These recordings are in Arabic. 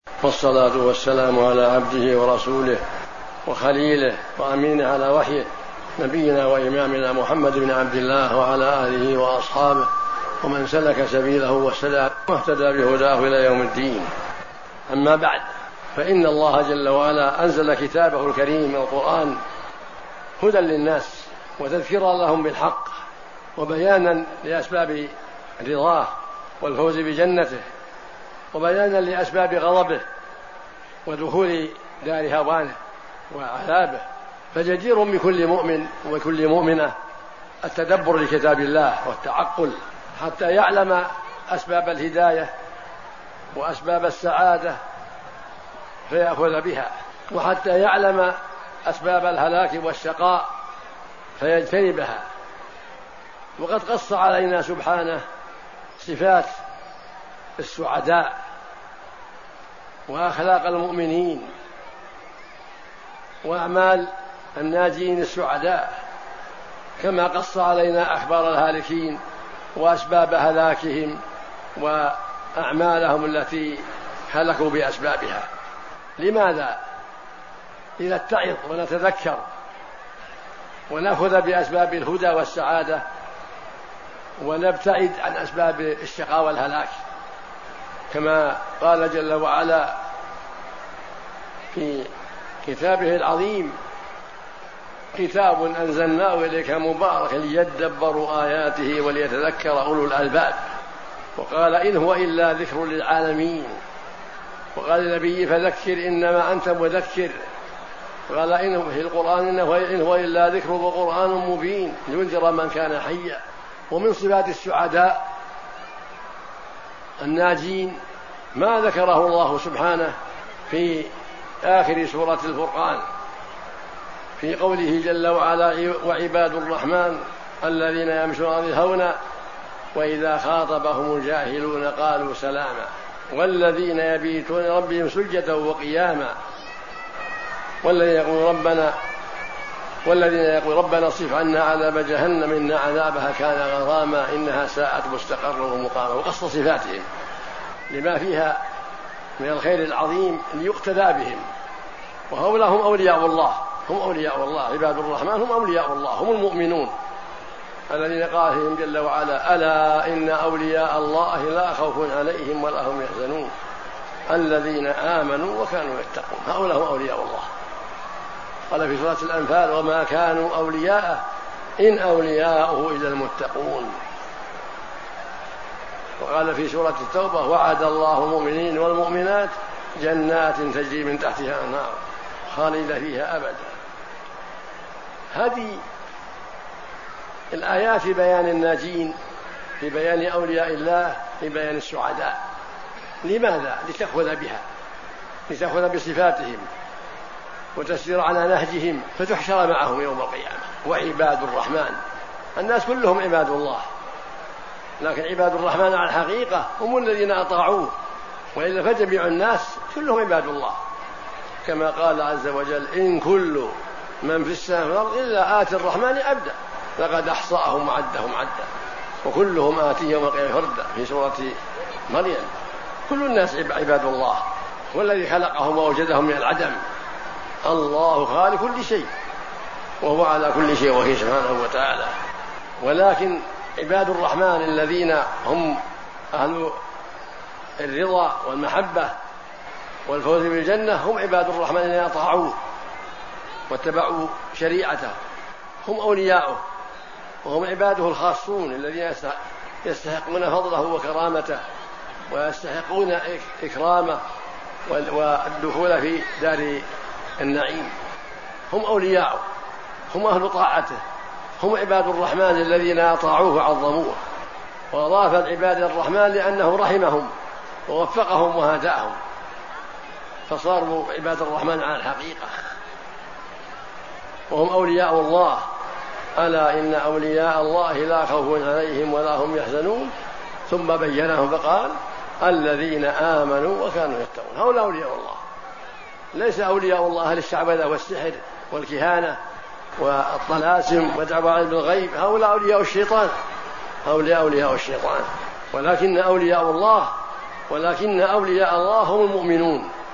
والصلاة والسلام على عبده ورسوله وخليله وأمينه على وحيه نبينا وإمامنا محمد بن عبد الله وعلى آله وأصحابه ومن سلك سبيله واهتدى بهداه إلى يوم الدين. أما بعد، فإن الله جل وعلا أنزل كتابه الكريم القرآن هدى للناس وتذكيرا لهم بالحق وبيانا لأسباب رضاه والفوز بجنته وبيانا لأسباب غضبه ودخول دار هوانه وعذابه. فجدير بكل مؤمن وكل مؤمنة التدبر لكتاب الله والتعقل حتى يعلم أسباب الهداية وأسباب السعادة فيأخذ بها، وحتى يعلم أسباب الهلاك والشقاء فيجتنبها. وقد قص علينا سبحانه صفات السعداء وأخلاق المؤمنين وأعمال الناجين السعداء، كما قص علينا أخبار الهالكين وأسباب هلاكهم وأعمالهم التي هلكوا بأسبابها. لماذا؟ لنتعظ ونتذكر ونأخذ بأسباب الهدى والسعادة ونبتعد عن أسباب الشقاء والهلاك، كما قال جل وعلا في كتابه العظيم: كتاب أنزلناه إليك مبارك ليدبروا آياته وليتذكر أولو الألباب. وقال: إن هو إلا ذكر للعالمين. وقال النبي: فذكر إنما أنت مذكر. قال إنه في القرآن إن هو إلا ذكر وقرآن مبين لينذر من كان حيا. ومن صفات السعداء الناجين ما ذكره الله سبحانه في آخر سورة الفرقان في قوله جل وعلا: وعباد الرحمن الذين يمشون على الهون وإذا خاطبهم الجاهلون قالوا سلاما والذين يبيتون ربهم سجدا وقياما والذين يقول ربنا اصرف عنا عذاب جهنم إن عذابها كان غراما إنها ساءت مستقرا ومقاما. وقص صفاتهم لما فيها من الخير العظيم ليقتدى بهم. وهؤلاء هم أولياء الله، هم أولياء الله. عباد الرحمن هم أولياء الله، هم المؤمنون الذين قال فيهم جل وعلا: ألا إن أولياء الله لا خوف عليهم ولا هم يحزنون الذين آمنوا وكانوا يتقون. هؤلاء هم أولياء الله. قال في سورة الأنفال: وما كانوا أولياءه إن أولياؤه إلا المتقون. وقال في سورة التوبة: وعد الله المؤمنين والمؤمنات جنات تجري من تحتها الأنهار خالدين فيها أبدا. هذه الآيات في بيان الناجين، في بيان أولياء الله، في بيان السعداء. لماذا؟ لتأخذ بها، لتأخذ بصفاتهم وتسير على نهجهم فتحشر معهم يوم القيامة. وعباد الرحمن، الناس كلهم عباد الله، لكن عباد الرحمن على الحقيقة هم الذين أطاعوه، وإلا فجميع الناس كلهم عباد الله، كما قال عز وجل: إن كل من في السماء والأرض إلا آتي الرحمن عبدا لقد أحصاهم وعدهم عدا وكلهم آتيه يوم القيامة فردا في سورة مريم. كل الناس عباد الله، والذي خلقهم ووجدهم من العدم. الله خالق كل شيء وهو على كل شيء وكيل سبحانه وتعالى. ولكن عباد الرحمن الذين هم أهل الرضا والمحبة والفوز بالجنة هم عباد الرحمن الذين أطاعوه واتبعوا شريعته، هم أولياؤه وهم عباده الخاصون الذين يستحقون فضله وكرامته ويستحقون إكرامه والدخول في دار النعيم. هم أولياؤه، هم أهل طاعته، هم عباد الرحمن الذين أطاعوه وعظموه. وأضاف العباد الرحمن لأنه رحمهم ووفقهم وهداهم فصاروا عباد الرحمن على الحقيقة، وهم أولياء الله. ألا إن أولياء الله لا خوف عليهم ولا هم يحزنون. ثم بينهم فقال: الذين آمنوا وكانوا يتقون. هؤلاء أولياء الله، ليس أولياء الله للشعوذة والسحر والكهانة والطلاسم ودعوى علم الغيب. هؤلاء أولياء الشيطان، هؤلاء أولياء الشيطان. ولكن أولياء الله هم المؤمنون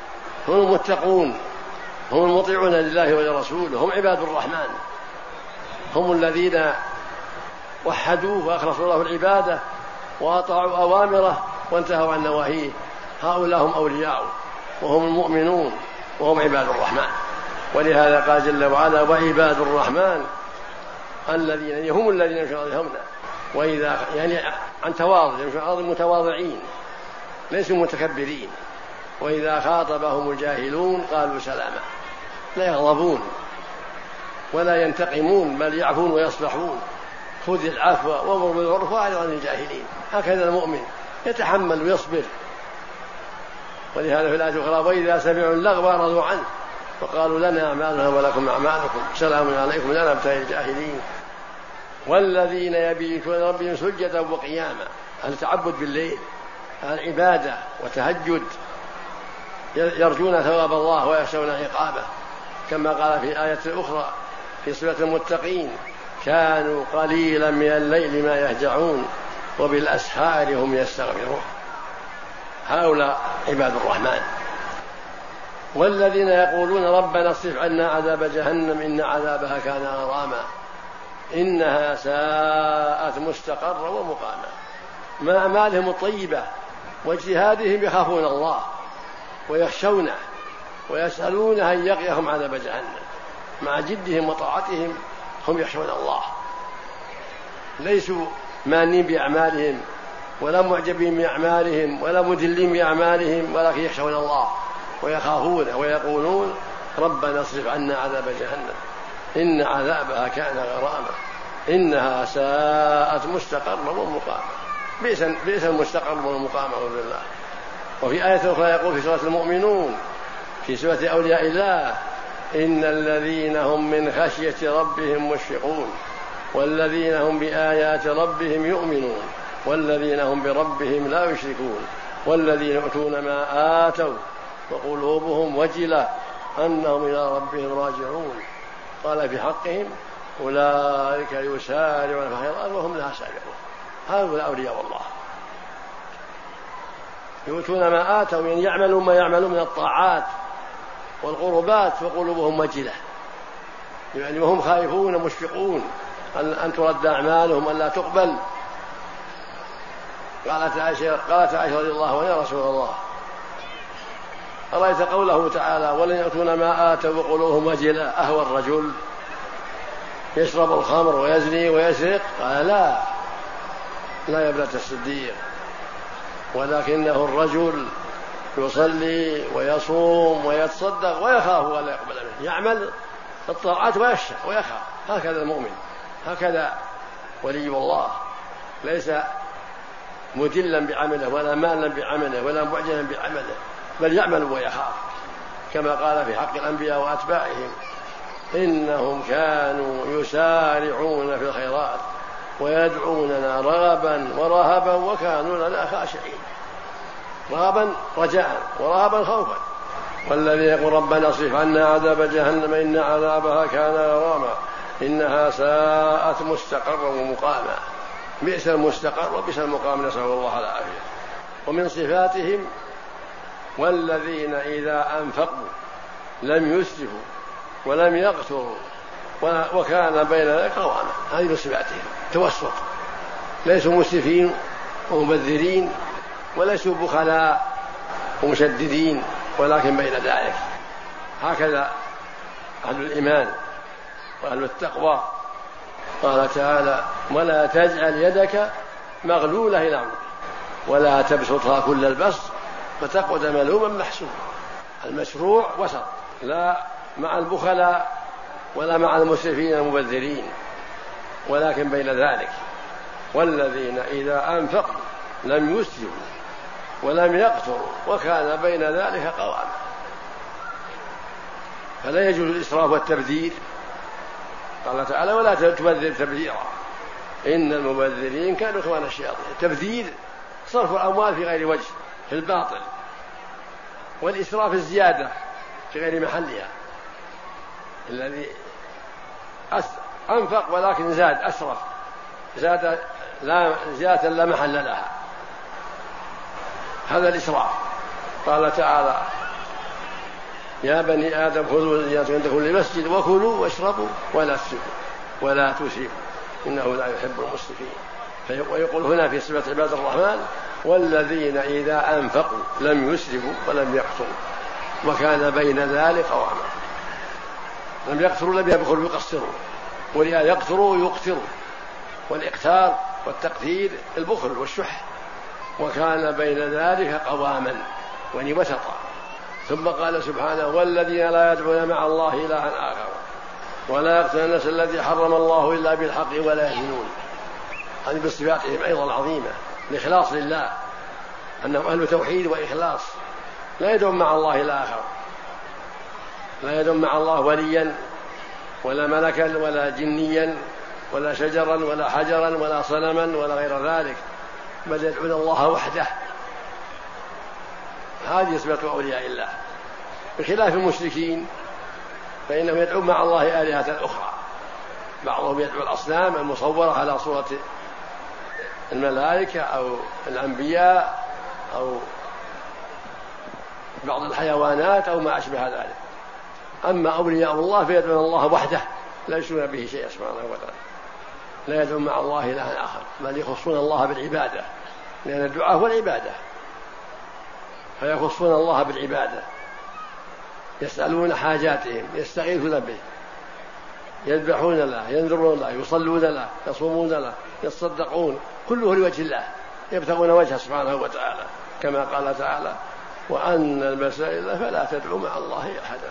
هم المتقون، هم المطيعون لله ولرسوله، هم عباد الرحمن، هم الذين وحدوه وأخلصوا له العبادة وأطاعوا أوامره وانتهوا عن نواهيه. هؤلاء هم أولياء وهم المؤمنون وهم عباد الرحمن. ولهذا قال جل وعلا: وعباد الرحمن الذين هم الذين يمشون على الأرض هونا، وإذا يعني عن تواضع، يمشون على الأرض متواضعين ليسوا متكبرين، وإذا خاطبهم الجاهلون قالوا سلاما. لا يغضبون ولا ينتقمون، بل يعفون ويصفحون. خذ العفو وامر بالعرف واعرض عن الجاهلين. هكذا المؤمن يتحمل ويصبر. ولهذا في الآية الأخرى: وإذا سمعوا اللغو أعرضوا عنه وقالوا لنا أعمالنا ولكم أعمالكم سلام عليكم لا نبتغي الجاهلين. والذين يبيتون ربهم سجدا وقياما، التعبد بالليل، العبادة وتهجد، يرجون ثواب الله ويخشون عقابه، كما قال في آية أخرى في صفة المتقين: كانوا قليلا من الليل ما يهجعون وبالأسحار هم يستغفرون. هؤلاء عباد الرحمن. والذين يقولون ربنا اصرف عنا عذاب جهنم إن عذابها كان غراما إنها ساءت مستقرا ومقاما. مع أعمالهم الطيبة واجتهادهم يخافون الله ويخشونه ويسألونه أن يقيهم عذاب جهنم. مع جدهم وطاعتهم هم يخشون الله، ليسوا مانين بأعمالهم ولا معجبين بأعمالهم ولا مذلين بأعمالهم، ولكن يخشون الله ويخافونه ويقولون ربنا اصرف عنا عذاب جهنم إن عذابها كان غراما إنها ساءت مستقرا ومقاما. بئس المستقر والمقام، أعوذ بالله. وفي آية أخرى يقول في سورة المؤمنون في سورة أولياء الله: إن الذين هم من خشية ربهم مشفقون والذين هم بآيات ربهم يؤمنون والذين هم بربهم لا يشركون والذين يؤتون ما آتوا وقلوبهم وجلة أنهم إلى ربهم راجعون. قال في حقهم: أولئك يسارعون في الخيرات وهم لها سابقون. هؤلاء أولياء الله، يؤتون ما آتوا، يعني يعملون ما يعملون من الطاعات والقربات وقلوبهم وجلة، يعني وهم خائفون مشفقون أن ترد أعمالهم أن لا تقبل. قالت عائشة رضي الله عنها: يا رسول الله، أرأيت قوله تعالى: ولن يؤتون ما آتوا وقلوبهم وجلة، أهو الرجل يشرب الخمر ويزني ويسرق؟ قال: لا يا ابنة الصديق، ولكنه الرجل يصلي ويصوم ويتصدق ويخاف ولا يقبل منه، يعمل الطاعات ويخشى ويخاف. هكذا المؤمن، هكذا ولي الله، ليس مدلا بعمله ولا مالا بعمله ولا معجلا بعمله، بل يعمل ويخاف، كما قال في حق الأنبياء وأتباعهم: إنهم كانوا يسارعون في الخيرات ويدعوننا رغبا ورهبا وكانوا لنا خاشعين. رغبا رجاء ورهبا خوفا. والذي يقول ربنا اصرف عنا عذاب جهنم إن عذابها كان غراما إنها ساءت مستقرا ومقاما. بئس المستقر وبئس المقام، نسأل الله العافية. ومن صفاتهم: والذين إذا أنفقوا لم يسرفوا ولم يقتروا وكان بين ذلك قواما. هذه من صفاتهم توسط، ليسوا مسرفين ومبذرين وليسوا بخلاء ومشددين، ولكن بين ذلك. هكذا أهل الإيمان وأهل التقوى. قال تعالى: ولا تجعل يدك مغلولة إلى عنقك ولا تبسطها كل البسط فتقعد ملوما محسوبا. المشروع وسط، لا مع البخلاء ولا مع المسرفين المبذرين، ولكن بين ذلك. والذين إذا أنفقوا لم يسرفوا ولم يقتروا وكان بين ذلك قواما. فلا يجوز الإسراف والتبذير. قال تعالى: ولا تبذر تبذيرا إن المبذرين كانوا إخوان الشياطين. تبذير صرف الأموال في غير وجه، في الباطل، والإسراف الزيادة في غير محلها. الذي أنفق ولكن زاد، أسرف، زاد زيادة لا محل لها، هذا الإسراف. قال تعالى: يا بني آدم خذوا زينتكم عند كل مسجد وكلوا واشربوا ولا تسرفوا إنه لا يحب المسرفين. ويقول هنا في صفة عباد الرحمن والذين إذا أنفقوا لم يسرفوا ولم يقتروا وكان بين ذلك قواما. لم يقتروا لم يبخلوا يقصروا، ولأن يقتروا يقتروا، والإقتار والتقتير البخل والشح، وكان بين ذلك قواما وسطا. ثم قال سبحانه والذين لا يدعون مع الله إلها آخر ولا يقتلون النفس التي حرم الله إلا بالحق ولا يزنون. هذه بصفاتهم أيضا عظيمة، الإخلاص لله، أنهم أهل توحيد وإخلاص، لا يدعون مع الله إلها آخر، لا يدعون مع الله وليا ولا ملكا ولا جنيا ولا شجرا ولا حجرا ولا صنما ولا غير ذلك، بل يدعون الله وحده. هذه صفة أولياء الله، بخلاف المشركين فإنهم يدعون مع الله آلهة أخرى. بعضهم يدعو الأصنام المصورة على صورة الملائكة أو الأنبياء أو بعض الحيوانات أو ما أشبه ذلك. أما أولياء الله فيدعون الله وحده لا يشركون به شيئا سبحانه وتعالى، لا يدعون مع الله إلها آخر، بل يخصون الله بالعبادة، لأن الدعاء هو العبادة، فيخصون الله بالعبادة، يسألون حاجاتهم، يستغيثون به، يذبحون له، ينذرون له، يصلون له، يصومون له، يتصدقون، كله لوجه الله، يبتغون وجهه سبحانه وتعالى، كما قال تعالى وأن المسائل فلا تدعوا مع الله أحدا.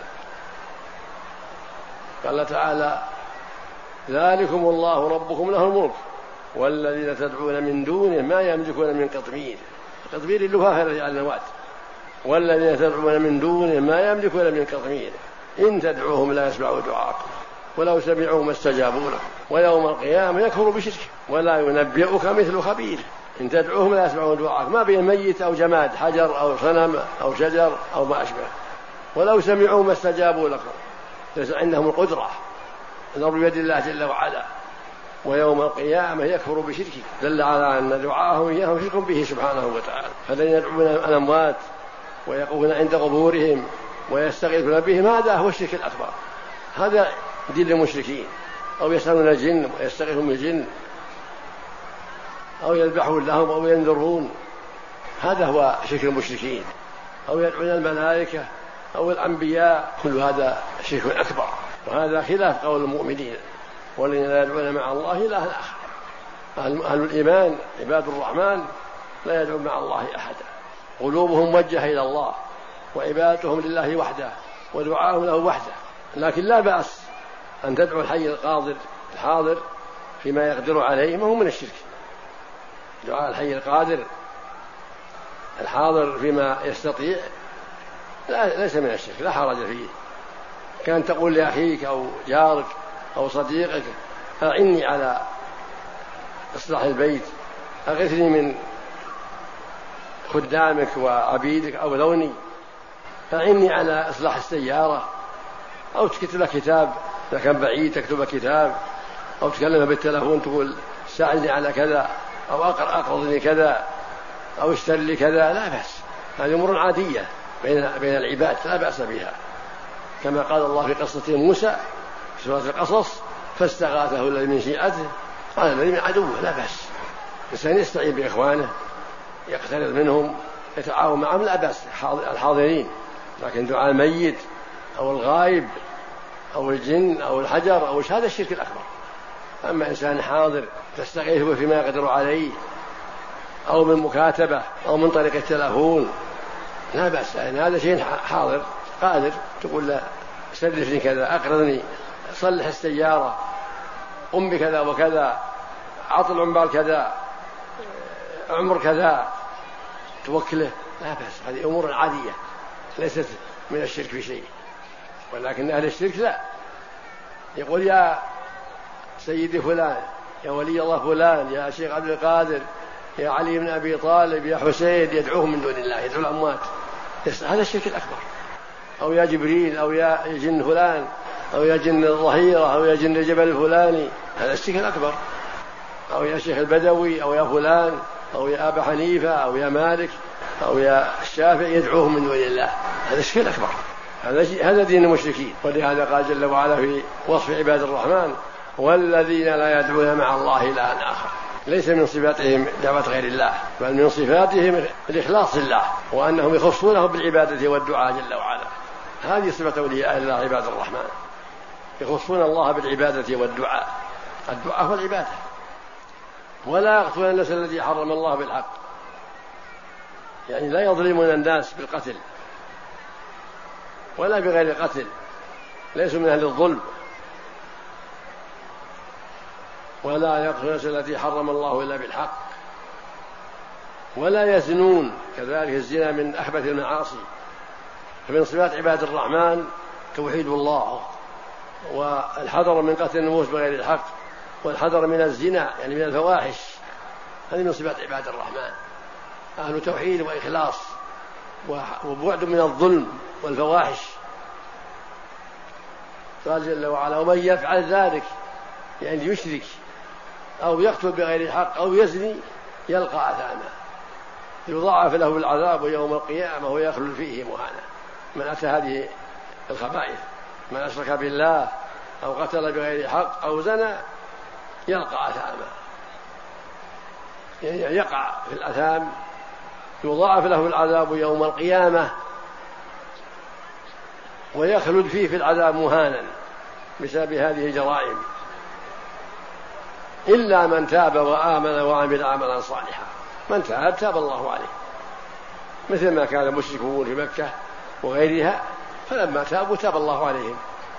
قال تعالى ذلكم الله ربكم له الملك والذين تدعون من دونه ما يملكون من قطمير. قطمير اللفافة على النواة. والذين تدعون من دونه ما يملكون من قطمير إن تدعوهم لا يسمعوا دعاءكم ولو سمعوا ما استجابوا لكم ويوم القيامة يكفروا بشرك ولا ينبئك مثل خبير. إن تدعوهم لا يسمعون دعاءك، ما بين ميت أو جماد، حجر أو صنم أو شجر أو ما أشبه، ولو سمعوا ما استجابوا لكم، ليس عندهم القدرة، الأمر بيد الله جل وعلا. ويوم القيامة يكفر بشركه، دل على أن دعاءهم إياهم شرك به سبحانه وتعالى. فالذين يدعون الأموات ويقومون عند قبورهم ويستغيثون بهم هذا هو الشرك الأكبر، هذا دين المشركين. أو يسألون الجن ويستغيثون بالجن أو يذبحون لهم أو ينذرون، هذا هو شرك المشركين. أو يدعون الملائكة أو الأنبياء، كل هذا شرك أكبر، وهذا خلاف قول المؤمنين والذين لا يدعون مع الله إلها آخر. أهل الإيمان عباد الرحمن لا يدعون مع الله أحدا، قلوبهم موجهة إلى الله وعبادتهم لله وحده ودعاهم له وحده. لكن لا بأس أن تدعو الحي القادر الحاضر فيما يقدر عليه، ما هو من الشرك. دعاء الحي القادر الحاضر فيما يستطيع ليس من الشرك، لا حرج فيه. كان تقول لأخيك أو جارك أو صديقك أعني على إصلاح البيت، أغثني من خدامك وعبيدك أو ذوني، أعني على إصلاح السيارة، أو تكتب له كتاب إذا كان بعيد تكتب كتاب، أو تكلمه بالتلفون تقول ساعدني على كذا، أو أقرضني كذا، أو اشتري لي كذا، لا بأس. هذه أمور عادية بين العباد لا بأس بها، كما قال الله في قصة موسى في سورة القصص فاستغاثه الذي من شيعته قال الذي من عدوه. لا بأس، الإنسان يستعين بإخوانه يقترب منهم يتعاون معهم، لا بأس الحاضرين. لكن دعاء الميت أو الغائب أو الجن أو الحجر أو هذا الشرك الأكبر. أما إنسان حاضر تستغيثه فيما يقدر عليه أو من مكاتبة أو من طريق التلفون لا بأس، يعني هذا شيء حاضر قادر، تقول له سلفني كذا، أقرضني، صلح السيارة، قم بكذا وكذا، عطل عمبال كذا، عمر كذا، توكله، لا بأس. هذه أمور عادية ليست من الشرك في شيء. ولكن أهل الشرك لا، يقول يا سيدي فلان، يا ولي الله فلان، يا شيخ عبد القادر، يا علي بن أبي طالب، يا حسين، يدعوهم من دون الله، يدعو الأموات، هذا الشرك الأكبر. أو يا جبريل، أو يا جن فلان، أو يا جن الظهيرة، أو يا جن الجبل الفلاني، هذا الشرك الأكبر. أو يا شيخ البدوي، أو يا فلان، أو يا أبا حنيفة، أو يا مالك، أو يا الشافعي، يدعوهم من دون الله، هذا الشرك الأكبر. هذا دين المشركين. ولهذا قال جل وعلا في وصف عباد الرحمن: والذين لا يدعون مع الله إلها آخر. ليس من صفاتهم دعوة غير الله، بل من صفاتهم الإخلاص لله، وأنهم يخصونه بالعبادة والدعاء جل وعلا. هذه صفة أولياء الله عباد الرحمن، يخصون الله بالعبادة والدعاء. الدعاء هو العبادة. ولا يقتلون النفس التي حرم الله بالحق، يعني لا يظلمون الناس بالقتل ولا بغير قتل، ليسوا من أهل الظلم. ولا يقتلون النفس التي حرم الله إلا بالحق. ولا يزنون، كذلك الزنا من أخبث المعاصي. فمن صفات عباد الرحمن توحيد الله، والحذر من قتل النفوس بغير الحق، والحذر من الزنا يعني من الفواحش. هذه من صفات عباد الرحمن، أهل توحيد وإخلاص وبعد من الظلم والفواحش. قال جل وعلا: ومن يفعل ذلك، يعني يشرك أو يقتل بغير الحق أو يزني يلقى أثاما يضاعف له العذاب يوم القيامة ويخلد فيه مهانا. من أتى هذه الخبائث، من أشرك بالله أو قتل بغير حق أو زنى يلقى أثاما، يعني يقع في الأثام، يضاعف له العذاب يوم القيامة ويخلد فيه في العذاب مهانا بسبب هذه الجرائم، إلا من تاب وآمن وعمل عملا صالحا. من تاب الله عليه، مثل ما كان المشركون في مكة وغيرها، فلما تابوا تاب الله عليهم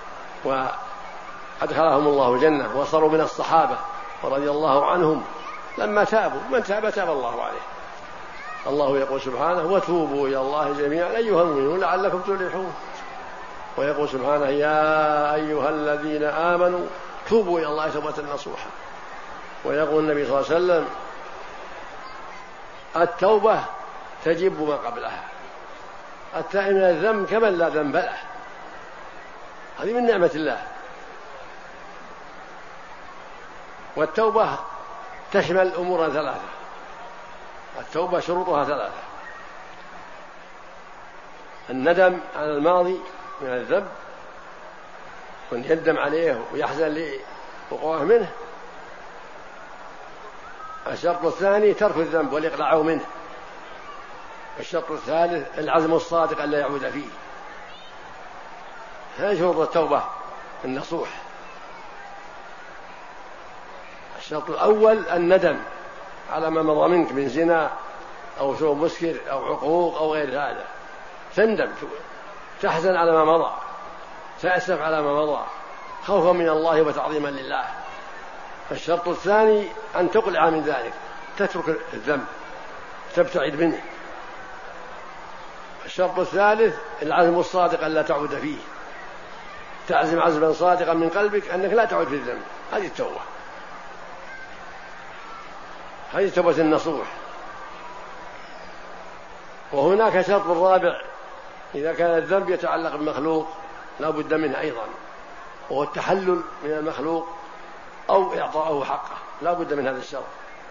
وأدخلهم الله الجنة وصاروا من الصحابة ورضي الله عنهم لما تابوا. من تاب الله عليه. الله يقول سبحانه: وتوبوا إلى الله جميعا أيها المؤمنون لعلكم تفلحون. ويقول سبحانه: يا أيها الذين آمنوا توبوا إلى الله توبة نصوحا. ويقول النبي صلى الله عليه وسلم: التوبة تجب ما قبلها، التائب من الذنب كمن لا ذنب له. هذه من نعمة الله. والتوبة تشمل أمورا ثلاثة. التوبة شروطها ثلاثة: الندم على الماضي من الذنب، وأن يندم عليه ويحزن لوقوعه منه. الشرط الثاني ترك الذنب والإقلاع منه. الشرط الثالث العزم الصادق ألا يعود فيه. هذه شروط التوبة النصوح. الشرط الأول الندم على ما مضى منك من زنا أو شرب مسكر أو عقوق أو غير هذا، تندم، تحزن على ما مضى، تأسف على ما مضى خوفا من الله وتعظيما لله. الشرط الثاني أن تقلع من ذلك، تترك الذنب، تبتعد منه. الشرط الثالث العزم الصادق ألا تعود فيه، تعزم عزما صادقا من قلبك أنك لا تعود في الذنب. هذه التوبة، هذه توبة النصوح. وهناك شرط رابع: إذا كان الذنب يتعلق بالمخلوق لا بد منه أيضا، وهو التحلل من المخلوق أو إعطاءه حقه، لا بد من هذا الشرط.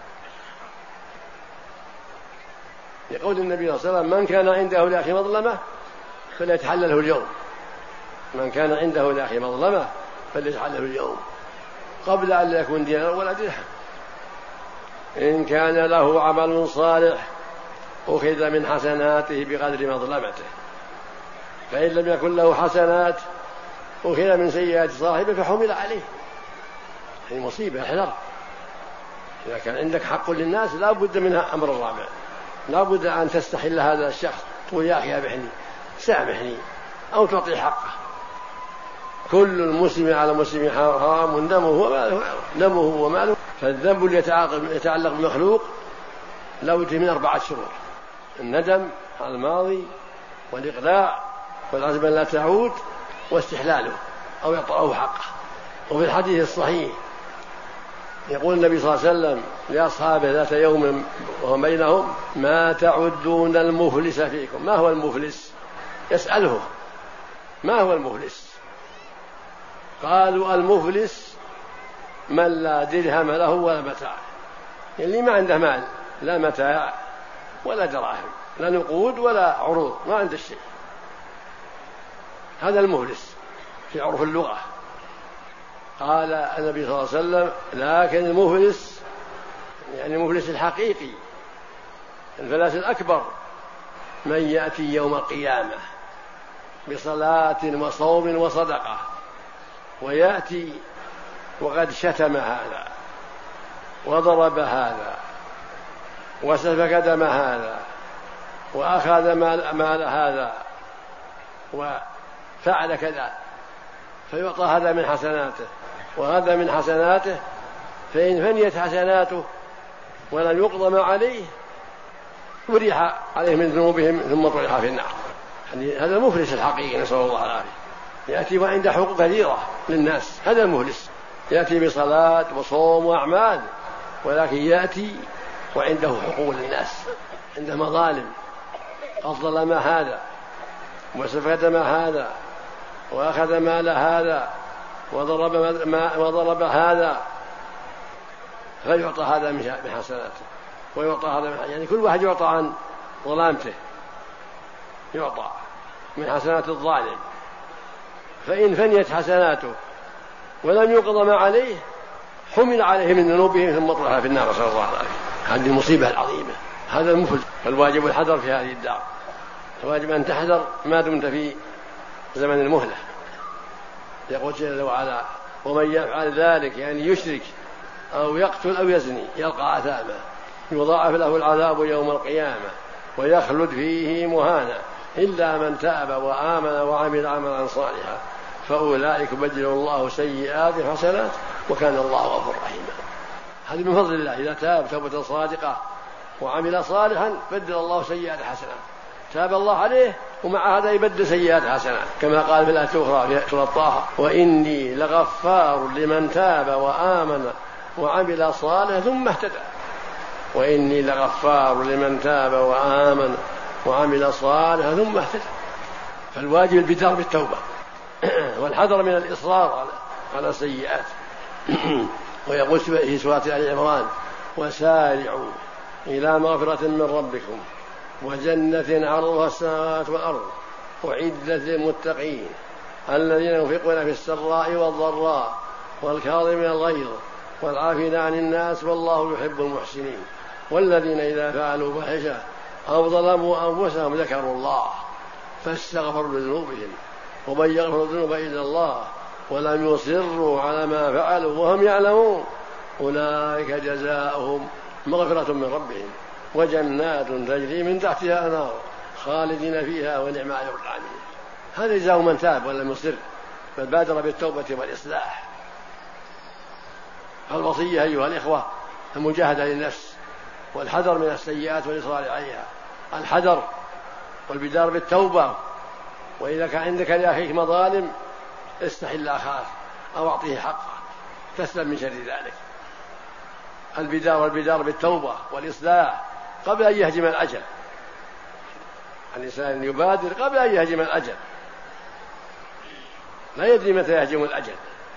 يقول النبي صلى الله عليه وسلم: من كان عنده لأخي مظلمة فليتحلله اليوم. من كان عنده لأخي مظلمة فليتحلله اليوم قبل أن لا يكون دينار ولا درهم. إن كان له عمل صالح أخذ من حسناته بقدر مظلمته، فإن لم يكن له حسنات أخذ من سيئات صاحبه فحمل عليه. هذه مصيبة، احذر. إذا كان عندك حق للناس لا بد منها أمر رابع، لا بد أن تستحل هذا الشخص، تقول: يا أخي أبحني، سامحني، أو تعطي حقه. كل المسلم على المسلم حرام دمه وماله. فالذنب اللي يتعلق بالمخلوق لا بد من 4 شروط: الندم على الماضي، والإقلاع، والعزم لا تعود، واستحلاله أو إعطاءه حقه. وفي الحديث الصحيح يقول النبي صلى الله عليه وسلم لأصحابه ذات يوم وهم بينهم: ما تعدون المفلس فيكم؟ ما هو المفلس؟ يسأله: ما هو المفلس؟ قالوا: المفلس من لا درهم له ولا متاع، يعني ما عنده مال، لا متاع ولا دراهم، لا نقود ولا عروض، ما عنده شيء. هذا المفلس في عرف اللغة. قال النبي صلى الله عليه وسلم: لكن المفلس يعني المفلس الحقيقي الفلاس الأكبر من يأتي يوم القيامة بصلاة وصوم وصدقة ويأتي وقد شتم هذا وضرب هذا وسفك دم هذا وأخذ مال هذا وفعل كذا، فيعطى هذا من حسناته وهذا من حسناته، فإن فنيت حسناته ولم يقضم عليه وريح عليه من ذنوبهم ثم طرح في النار. يعني هذا المفلس الحقيقي، نسأل الله العافية. يأتي وعنده حقوق كثيرة للناس، هذا المفلس يأتي بصلاة وصوم وأعمال، ولكن يأتي وعنده حقوق للناس، عنده مظالم، قد ظلم هذا وسفك دم هذا وأخذ مال هذا وضرب هذا، فيعطى هذا من حسناته ويعطى هذا من يعني كل واحد يعطى عن ظلامته، يعطى من حسنات الظالم، فإن فنيت حسناته ولم يقضم عليه حمل عليه من ذنوبهم ثم طرح في النار، نسأل الله العافية. هذه المصيبة العظيمة، هذا المفلس. فالواجب الحذر في هذه الدار، الواجب أن تحذر ما دمت في زمن المهلة. يقول جل وعلا: ومن يفعل ذلك يعني يشرك أو يقتل أو يزني يلقى أثاما يضاعف له العذاب يوم القيامة ويخلد فيه مهانا إلا من تاب وآمن وعمل عملا صالحا فأولئك يبدل الله سيئات حسنات وكان الله غفورا رحيما. هذه من فضل الله، إذا تاب توبة صادقة وعمل صالحا بدل الله سيئات حسنات، تاب الله عليه ومع هذا يبدل سيئات حسنات، كما قال في الآية الأخرى في سورة طه: وإني لغفار لمن تاب وآمن وعمل صالحا ثم اهتدى. وإني لغفار لمن تاب وآمن وعمل صالحا ثم اهتدى. فالواجب البدار بالتوبة والحذر من الإصرار على السيئات. ويقول في سورة آل عمران: وسارعوا إلى مغفرة من ربكم وجنة عرضها السماوات والأرض أعدت للمتقين الذين ينفقون في السراء والضراء والكاظمين الغيظ والعافين عن الناس والله يحب المحسنين والذين إذا فعلوا فاحشة أو ظلموا أنفسهم ذكروا الله فاستغفروا لذنوبهم ومن يغفر الذنوب إلا الله ولم يصروا على ما فعلوا وهم يعلمون أولئك جزاؤهم مغفرة من ربهم وجنات تجري من تحتها الأنهار خالدين فيها ونعم أجر العاملين. هذا جزاء من تاب ولم يصر بل بادر بالتوبة والإصلاح. الوصية أيها الإخوة المجاهدة للنفس والحذر من السيئات والإصرار عليها، الحذر والبدار بالتوبة. وإذا كان عندك لأخيك مظالم استحل أخاك أو أعطيه حقه تسلم من شر ذلك. البدار بالتوبة والإصلاح قبل أن يهجم الأجل. الإنسان يبادر قبل أن يهجم الأجل، لا يدري متى يهجم الأجل.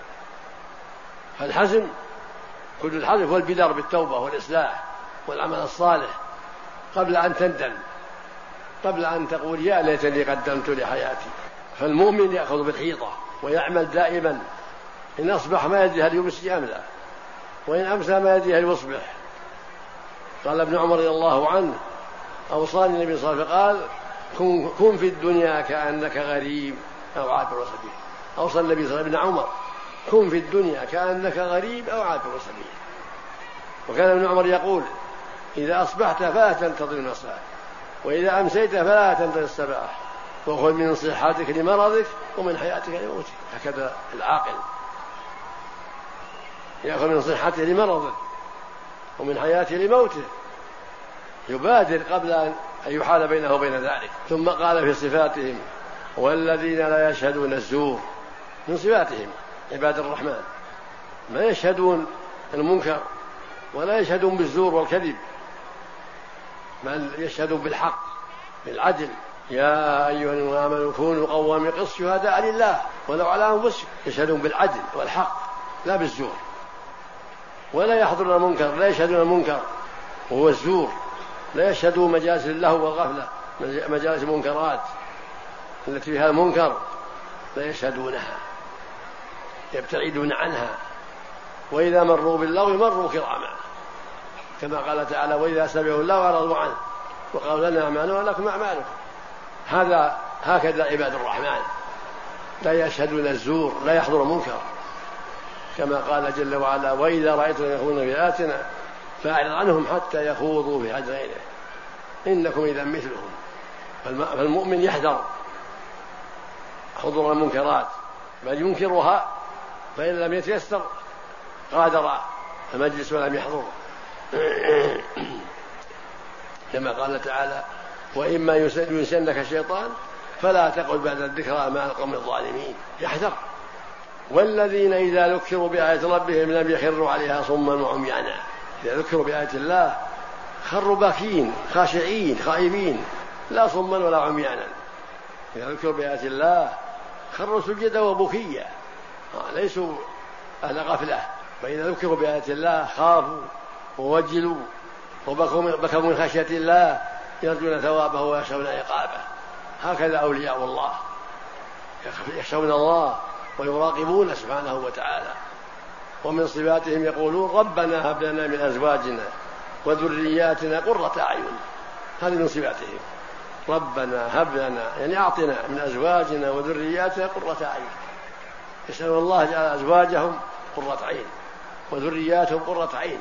فالحزم كل الحزم هو البدار بالتوبة والإصلاح والعمل الصالح قبل أن تندم، قبل أن تقول يا ليتني قدمت لحياتي. فالمؤمن يأخذ بالحيطة ويعمل دائما، إن أصبح ما يدري هل يمسي أم لا، وإن أمسى ما يدري هل يصبح. قال ابن عمر رضي الله عنه: أوصاني النبي صلى الله عليه وسلم قال: كن في الدنيا كأنك غريب أو عابر سبيل. أوصى النبي صلى الله عليه وسلم ابن عمر: كن في الدنيا كأنك غريب أو عابر سبيل. وكان ابن عمر يقول: إذا أصبحت فلا تنتظر المساء وإذا أمسيت فلا تنتظر الصباح وخذ من صحتك لمرضك ومن حياتك لموتك. هكذا العاقل يأخذ من صحته لمرضه ومن حياته لموته، يبادر قبل أن يحال بينه وبين ذلك. ثم قال في صفاتهم: والذين لا يشهدون الزور. من صفاتهم عباد الرحمن ما يشهدون المنكر ولا يشهدون بالزور والكذب، بل يشهدون بالحق بالعدل. يا أيها الذين آمنوا كونوا قوامين بالقسط شهداء لله ولو على أنفسكم. يشهدون بالعدل والحق لا بالزور، ولا يحضرون المنكر، لا يشهدون المنكر وهو الزور، لا يشهدون مجالس اللهو والغفلة، مجالس المنكرات التي فيها المنكر لا يشهدونها يبتعدون عنها، وإذا مروا باللغو مروا كراما، كما قال تعالى وإذا سمعوا اللغو أعرضوا عنه وقالوا لنا أعمالنا ولكم أعمالكم. هكذا عباد الرحمن لا يشهدون الزور، لا يحضر منكر، كما قال جل وعلا وإذا رأيتم يخوضون في آياتنا فأعرض عنهم حتى يخوضوا في حديث غيره إنكم إذا مثلهم. فالمؤمن يحذر حضور المنكرات بل ينكرها، فإن لم يتيسر غادر المجلس ولم يحضر، كما قال تعالى وإما ينسنك الشيطان فلا تقل بعد الذكرى مع القوم الظالمين. يحذر. والذين إذا ذكروا بآيات ربهم لم يخروا عليها صما وعميانا. إذا ذكروا بآيات الله خروا باكين خاشعين خائبين، لا صما ولا عميانا. إذا ذكروا بآيات الله خروا سجدا وبكيا، ليسوا أهل غفلة. فإذا ذكروا بآيات الله خافوا ووجلوا وبكوا من خشية الله يرجون ثوابه ويخشون عقابه. هكذا أولياء الله يخشون الله ويراقبون سبحانه وتعالى. ومن صفاتهم يقولون ربنا هب لنا من أزواجنا وذرياتنا قرة أعين. هذه من صفاتهم، ربنا هب لنا يعني أعطنا من أزواجنا وذرياتنا قرة أعين. يسألون الله جعل أزواجهم قرة عين وذرياتهم قرة عين.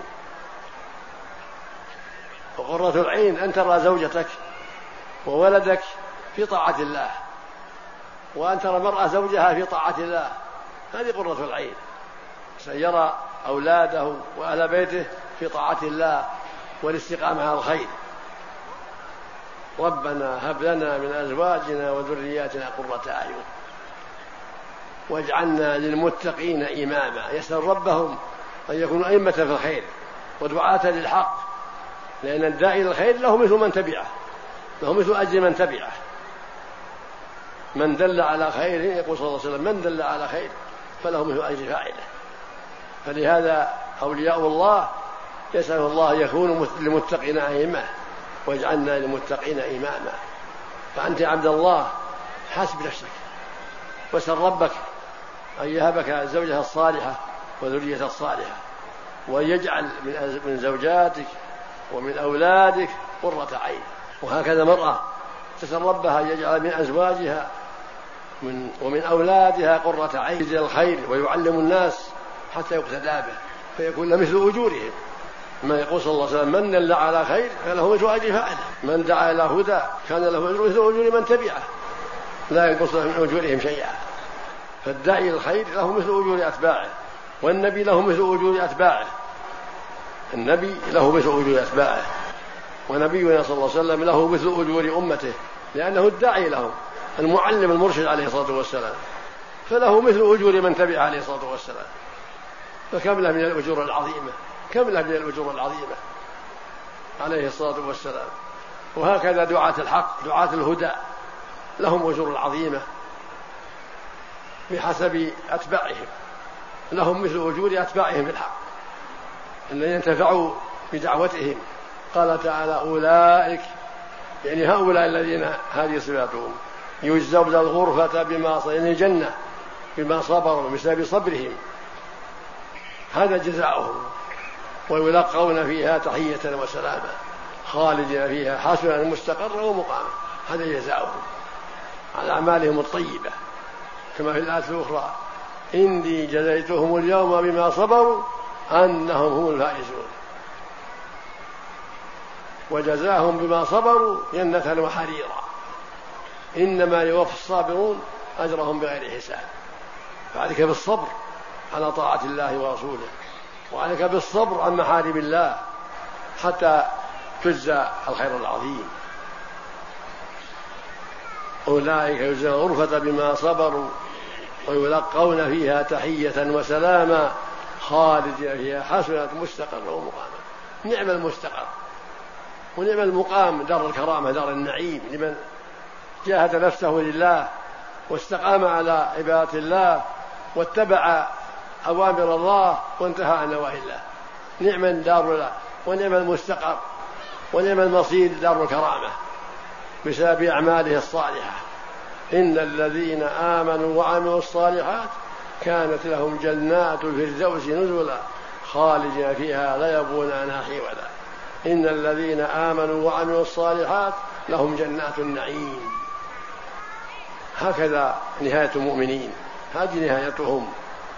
وقرة العين أن ترى زوجتك وولدك في طاعة الله، وأن ترى المرأة زوجها في طاعة الله، هذه قرة العين. سيرى أولاده وأهل بيته في طاعة الله والاستقامة على الخير. ربنا هب لنا من أزواجنا وذرياتنا قرة أعين واجعلنا للمتقين إماما. يسأل ربهم أن يكونوا أئمة في الخير ودعاة للحق، لأن الداعي للخير له مثل من تبعه، له مثل أجر من تبعه. من دل على خير يقول صلى الله عليه وسلم من دل على خير فله مثل أجر فاعله. فلهذا أولياء الله يسأل الله يكونوا للمتقين أئمة واجعلنا للمتقين إماما. فأنت عبد الله حسب نفسك واسأل ربك أن يهبك الزوجة الصالحة وذرية الصالحة، وأن يجعل من زوجاتك ومن أولادك قرة عين. وهكذا مرأة تسأل ربها أن يجعل من أزواجها ومن أولادها قرة عين يجزي الخير ويعلم الناس حتى يقتدى به فيكون مثل أجورهم. ما يقول صلى الله عليه وسلم من دل على خير فله مثل أجر فاعله، من دعا إلى هدى كان له مثل أجور من تبعه لا ينقص من أجورهم شيئا. فالداعي الخير له مثل أجور أتباعه، والنبي له مثل أجور أتباعه، النبي له مثل أجور أتباعه، ونبينا صلى الله عليه وسلم له مثل أجور أمته، لأنه الداعي لهم المعلم المرشد عليه الصلاة والسلام، فله مثل أجور من تبع عليه الصلاة والسلام. فكم له من الأجور العظيمة، كم له من الأجور العظيمة عليه الصلاة والسلام. وهكذا دعاة الحق دعاة الهدى لهم أجور عظيمة بحسب أتباعهم، لهم مثل أجور أتباعهم في الحق أن ينتفعوا بدعوتهم. قال تعالى أولئك يعني هؤلاء الذين هذه صفاتهم يجزون الغرفة بما يعني الجنة بما صبروا بسبب صبرهم، هذا جزاؤهم، ويلقون فيها تحية وسلاما خالدين فيها حسنا مستقرا ومقاما. هذا جزاؤهم على أعمالهم الطيبة، كما في الآية الأخرى إني جزيتهم اليوم بما صبروا أنهم هم الفائزون. وجزاهم بما صبروا جنة وحريرا إنما يوفى الصابرون أجرهم بغير حساب. فعليك بالصبر على طاعة الله ورسوله، وعليك بالصبر عن محارم الله حتى تجزى الخير العظيم. أولئك يجزون الغرفة بما صبروا ويلقون فيها تحية وسلاما خالدين فيها حسنة مستقرا ومقاما. نعم المستقر ونعم المقام، دار الكرامة دار النعيم لمن جاهد نفسه لله واستقام على عبادة الله واتبع أوامر الله وانتهى عن نواهي الله. نعم الدار الله ونعم المستقر ونعم المصير دار الكرامة بسبب أعماله الصالحة إن الذين آمنوا وعملوا الصالحات كانت لهم جنات الفردوس نزلا خالدين فيها لا يبغون عنها حولا. إن الذين آمنوا وعملوا الصالحات لهم جنات النعيم. هكذا نهاية المؤمنين، هذه نهايتهم.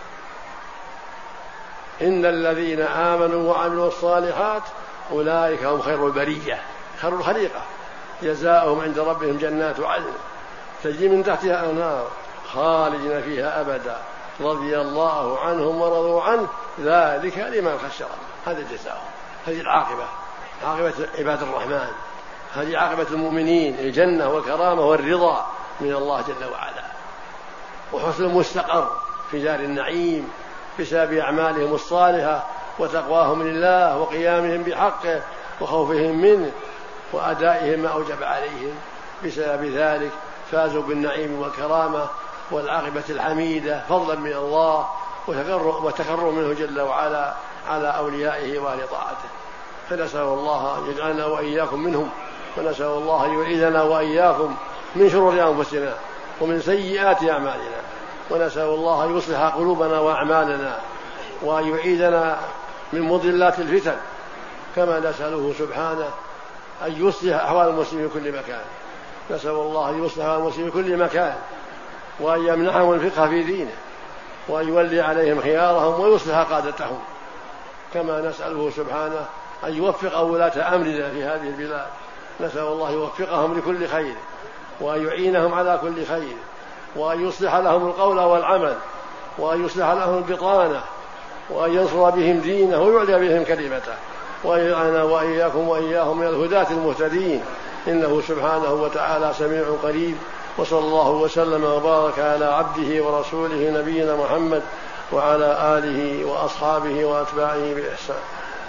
إن الذين آمنوا وعملوا الصالحات أولئك هم خير البرية، خير الخليقة، جزاؤهم عند ربهم جنات عدن تجري من تحتها الأنهار خالدين فيها أبدا رضي الله عنهم ورضوا عنه ذلك لمن خشي ربه. هذا جزاؤهم، هذه العاقبة، عاقبة عباد الرحمن، هذه عاقبة المؤمنين، الجنة والكرامة والرضا من الله جل وعلا، وحسن المستقر في دار النعيم بسبب أعمالهم الصالحة وتقواهم لله وقيامهم بحقه وخوفهم منه وأدائهم ما أوجب عليهم. بسبب ذلك فازوا بالنعيم والكرامة والعاقبة الحميدة فضلا من الله وتكرم منه جل وعلا على أوليائه وأهل طاعته. فنسأل الله أن يجعلنا وإياكم منهم، ونسأل الله أن يعيذنا وإياكم من شرور أنفسنا ومن سيئات أعمالنا، ونسأل الله أن يصلح قلوبنا وأعمالنا وأن يعيذنا من مضلات الفتن، كما نسأله سبحانه أن يصلح أحوال المسلمين في كل مكان. نسأل الله أن يصلح أحوال المسلمين في كل مكان وأن يمنحهم الفقه في دينه وأن يولي عليهم خيارهم ويصلح قادتهم، كما نسأله سبحانه أن يوفق ولاة أمرنا في هذه البلاد. نسأل الله يوفقهم لكل خير وأن يعينهم على كل خير وأن يصلح لهم القول والعمل وأن يصلح لهم البطانة وأن ينصر بهم دينه ويعلي بهم كلمته، وأن يجعلنا وإياكم وإياهم من الهداة المهتدين، إنه سبحانه وتعالى سميع قريب. وصلى الله وسلم وبارك على عبده ورسوله نبينا محمد وعلى آله وأصحابه وأتباعه بإحسان.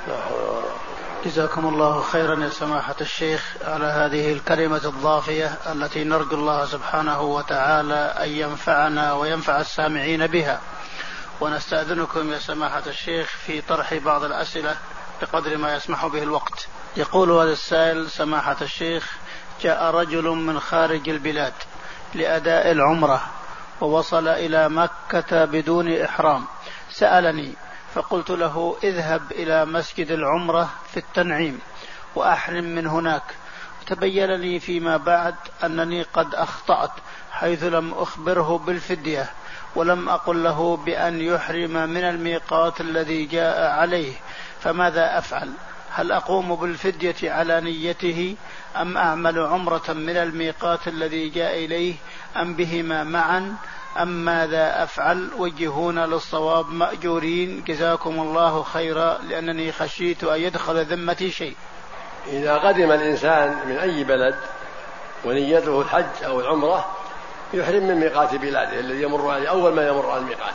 جزاكم الله خيرا يا سماحة الشيخ على هذه الكلمة الضافية التي نرجو الله سبحانه وتعالى أن ينفعنا وينفع السامعين بها. ونستأذنكم يا سماحة الشيخ في طرح بعض الأسئلة بقدر ما يسمح به الوقت. يقول هذا السائل: سماحة الشيخ، جاء رجل من خارج البلاد لأداء العمرة ووصل إلى مكة بدون إحرام، سألني فقلت له: اذهب إلى مسجد العمرة في التنعيم وأحرم من هناك. تبين لي فيما بعد أنني قد أخطأت حيث لم أخبره بالفدية ولم أقل له بأن يحرم من الميقات الذي جاء عليه، فماذا أفعل؟ هل أقوم بالفدية على نيته أم أعمل عمرة من الميقات الذي جاء إليه أم بهما معا أم ماذا أفعل؟ وجهونا للصواب مأجورين جزاكم الله خيرا، لأنني خشيت أن يدخل ذمتي شيء. إذا قدم الإنسان من أي بلد ونيته الحج أو العمرة يحرم من ميقات بلاده الذي يمر عليه أول ما يمر على الميقات،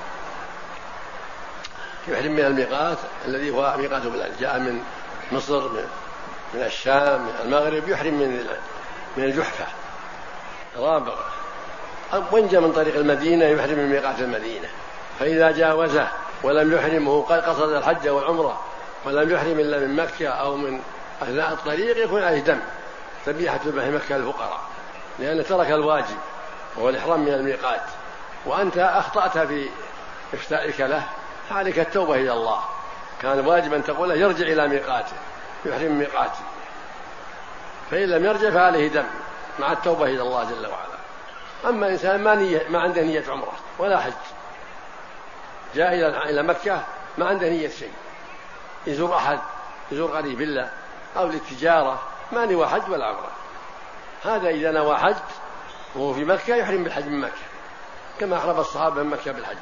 يحرم من الميقات الذي هو ميقات بلاد، جاء من مصر من الشام من المغرب يحرم من الجحفة رابغ، وإن جاء من طريق المدينة يحرم من ميقات المدينة. فإذا جاوزه ولم يحرمه قد قصد الحج والعمرة ولم يحرم إلا من مكة أو من أثناء الطريق يكون عليه دم ذبيحة مكة الفقراء، لأنه ترك الواجب وهو الإحرام من الميقات، وأنت أخطأت في إفتائك له، فعليك التوبة إلى الله. كان واجبا تقول له يرجع إلى ميقاته يحرم ميقاته، فإن لم يرجع فعليه دم مع التوبة إلى الله جل وعلا. أما إنسان ما عنده نية عمره ولا حج، جاء إلى مكة ما عنده نية شيء، يزور أحد يزور قريب الله أو للتجارة، ما نوى حج ولا عمره، هذا إذا نوى حج وهو في مكة يحرم بالحج من مكة، كما أحرم الصحابة من مكة بالحج،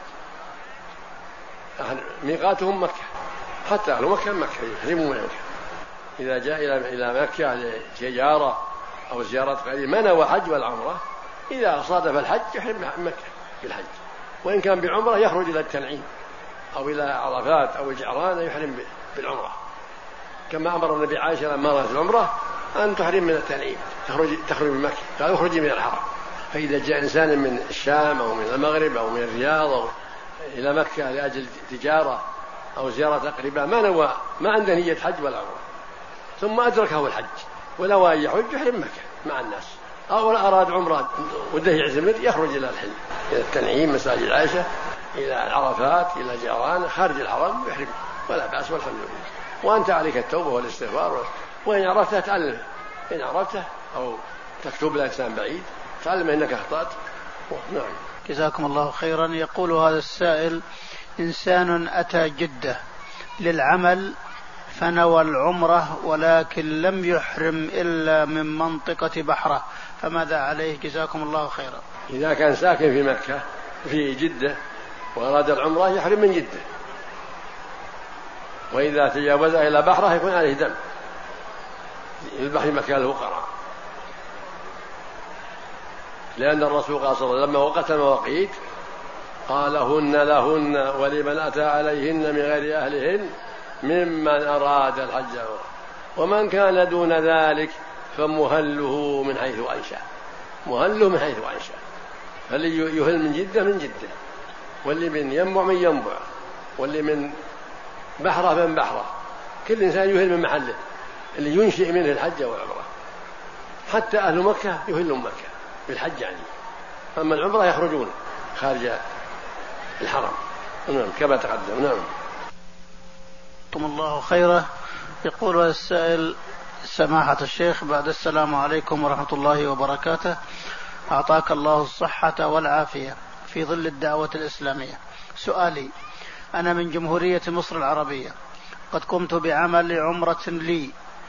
ميقاتهم مكة، حتى أهل مكة يحرموا من مكة. إذا جاء إلى مكة لتجارة أو زيارة قريب ما نوى حج ولا عمره، إذا صادف الحج يحرم من مكة بالحج، وإن كان بعمره يخرج إلى التنعيم أو إلى عرفات أو الجعران يحرم بالعمرة، كما أمر النبي عائشة لما رأت العمرة أن تحرم من التنعيم، تخرج من مكة، قال اخرجي من الحرم. فإذا جاء إنسان من الشام أو من المغرب أو من الرياض أو إلى مكة لأجل تجارة أو زيارة أقرباء ما عنده نية حج ولا عمرة، ثم أدركه الحج ولو أن يحج يحرم مكة مع الناس، أو أراد عمرة وده يعتمر يخرج إلى الحل، إلى التنعيم، مساجد عائشة، إلى عرفات، إلى جيران خارج الحرم يحرم ولا بأس والحمد لله. وأنت عليك التوبة والاستغفار، وإن عرفته تعلمه، إن عرفته أو تكتب له إنسان بعيد تعلمه إنك أخطأت. نعم. جزاكم الله خيرا. يقول هذا السائل: إنسان أتى جدة للعمل فنوى العمرة ولكن لم يحرم إلا من منطقة بحرة، فماذا عليه؟ جزاكم الله خيرا. إذا كان ساكن في مكة في جدة وأراد العمرة يحرم من جدة، وإذا تجاوز إلى بحرة يكون عليه دم، يذبح في مكان الفقراء، لأن الرسول قال صلى الله عليه وسلم لما وقت المواقيت قال: هن لهن ولمن أتى عليهن من غير أهلهن ممن أراد الحج، ومن كان دون ذلك فمهله من حيث أنشأ، مهله من حيث أنشأ، فاللي يهل من جدة من جدة، واللي من ينبع من ينبع، واللي من بحرة من بحرة، كل إنسان يهل من محله اللي ينشئ منه الحج والعمرة. حتى أهل مكة يهلون مكة بالحج يعني، أما العمرة يخرجون خارج الحرم. نعم كما تقدم. نعم. جزاكم الله خيرا. يقول السائل: سماحة الشيخ، بعد السلام عليكم ورحمة الله وبركاته، أعطاك الله الصحة والعافية في ظل الدعوة الإسلامية. سؤالي: أنا من جمهورية مصر العربية، قد قمت بعمل عمرة لي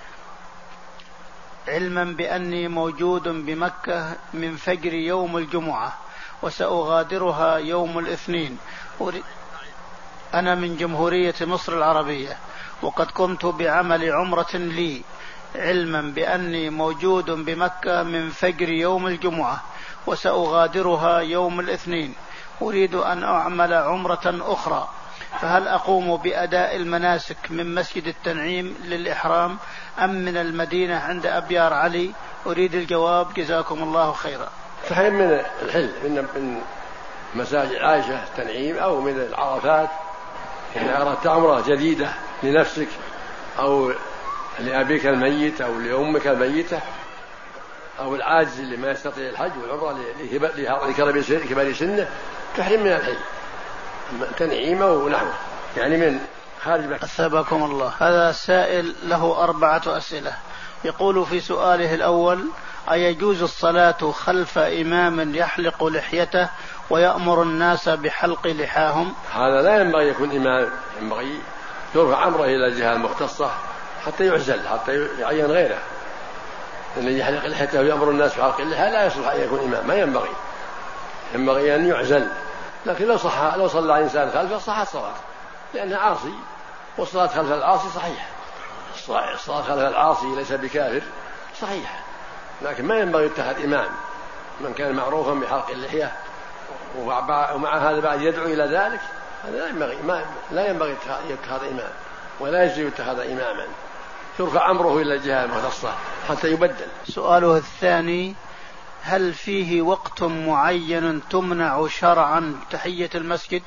علما بأني موجود بمكة من فجر يوم الجمعة وسأغادرها يوم الاثنين. أنا من جمهورية مصر العربية وقد قمت بعمل عمرة لي علما بأني موجود بمكة من فجر يوم الجمعة وسأغادرها يوم الاثنين. أريد أن أعمل عمرة أخرى، فهل أقوم بأداء المناسك من مسجد التنعيم للإحرام أم من المدينة عند أبيار علي؟ أريد الجواب، جزاكم الله خيرا. تحرم من الحل من مساجد عائشة التنعيم أو من العرفات إن أردت عمرة جديدة لنفسك أو لأبيك الميت أو لأمك الميتة أو العاجز اللي ما يستطيع الحج والعمرة لكبار سنه، تحرم من الحل تنعيمه ونحوه يعني من خارج مكة. أثابكم الله. هذا السائل له 4 أسئلة. يقول في سؤاله الأول: أيجوز الصلاة خلف إمام يحلق لحيته ويأمر الناس بحلق لحاهم؟ هذا لا ينبغي يكون إمام، ينبغي يرفع أمره إلى الجهة المختصة حتى يعزل، حتى يعين غيره. الذي يحلق لحيته ويأمر الناس بحلق اللحى لا يصلح أن يكون إمام، ما ينبغي، ينبغي أن يعزل. لكن لو صلى إنسان خلفه صحت صلاته، لأنه عاصي، والصلاة خلف العاصي صحيحة، الصلاة خلف العاصي ليس بكافر صحيحة، لكن ما ينبغي يتخذ إمام من كان معروفا بحلق اللحية ومع هذا بعد يدعو إلى ذلك، هذا لا ينبغي يتخذ إمام، ولا يجب يتخذ إماما، يرفع أمره إلى الجهة المختصة حتى يبدل. سؤاله الثاني: هل فيه وقت معين تمنع شرعا تحية المسجد؟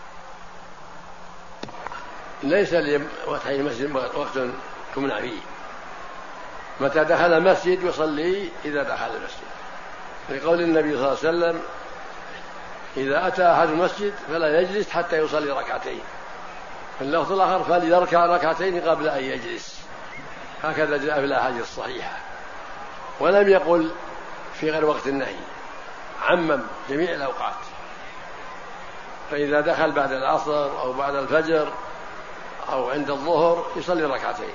ليس لتحية المسجد وقت تمنع فيه، متى دخل المسجد يصلي إذا دخل المسجد، لقول النبي صلى الله عليه وسلم: إذا أتى أحد المسجد فلا يجلس حتى يصلي ركعتين، في اللفظ الآخر فليركع ركعتين قبل أن يجلس. هكذا جاء في الأحاديث الصحيحة، ولم يقل في غير وقت النهي، عمم جميع الأوقات. فإذا دخل بعد العصر أو بعد الفجر أو عند الظهر يصلي ركعتين،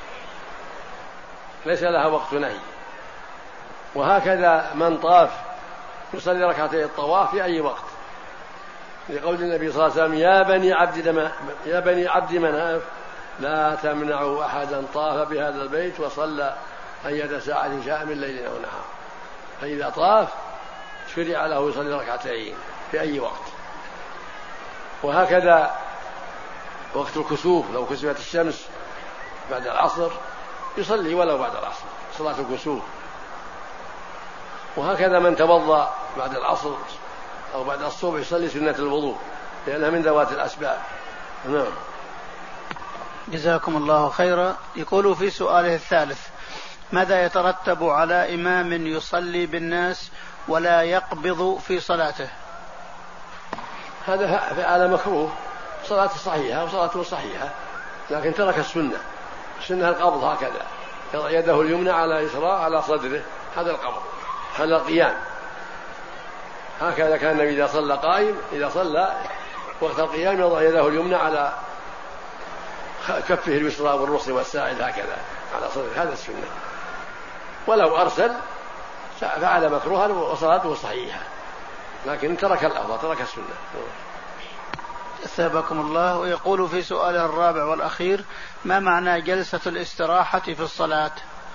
ليس لها وقت نهي. وهكذا من طاف يصلي ركعتين الطواف في أي وقت، لقول النبي صلى الله عليه وسلم: يا بني عبد مناف لا تمنعوا أحدا طاف بهذا البيت وصلى أية ساعة شاء من ليل أو نهار. فإذا طاف شرع له يصلي ركعتين في أي وقت. وهكذا وقت الكسوف، لو كسفت الشمس بعد العصر يصلي ولو بعد العصر صلاة الكسوف. وهكذا من توضأ بعد العصر أو بعد الصبح يصلي سنة الوضوء، لأنها من ذوات الأسباب. جزاكم الله خيرا. يقول في سؤاله الثالث: ماذا يترتب على إمام يصلي بالناس ولا يقبض في صلاته؟ هذا فعل مكروه، صلاته صحيحة وصلاته صحيحة، لكن ترك السنة. السنة القبض هكذا، يضع يده اليمنى على يسرى على صدره، هذا القبض، هذا القيام. هكذا كان النبي إذا صلى قائم، إذا صلى وقت القيام يضع يده اليمنى على كفه اليسرى والرسغ والساعد هكذا على صدره، هذا السنة. ولو أرسل فعل مكروها وصلاته صحيحة، لكن ترك الأفضل، ترك السنة. أثابكم الله. ويقول في سؤاله الرابع والأخير: ما معنى جلسة الاستراحة في الصلاة؟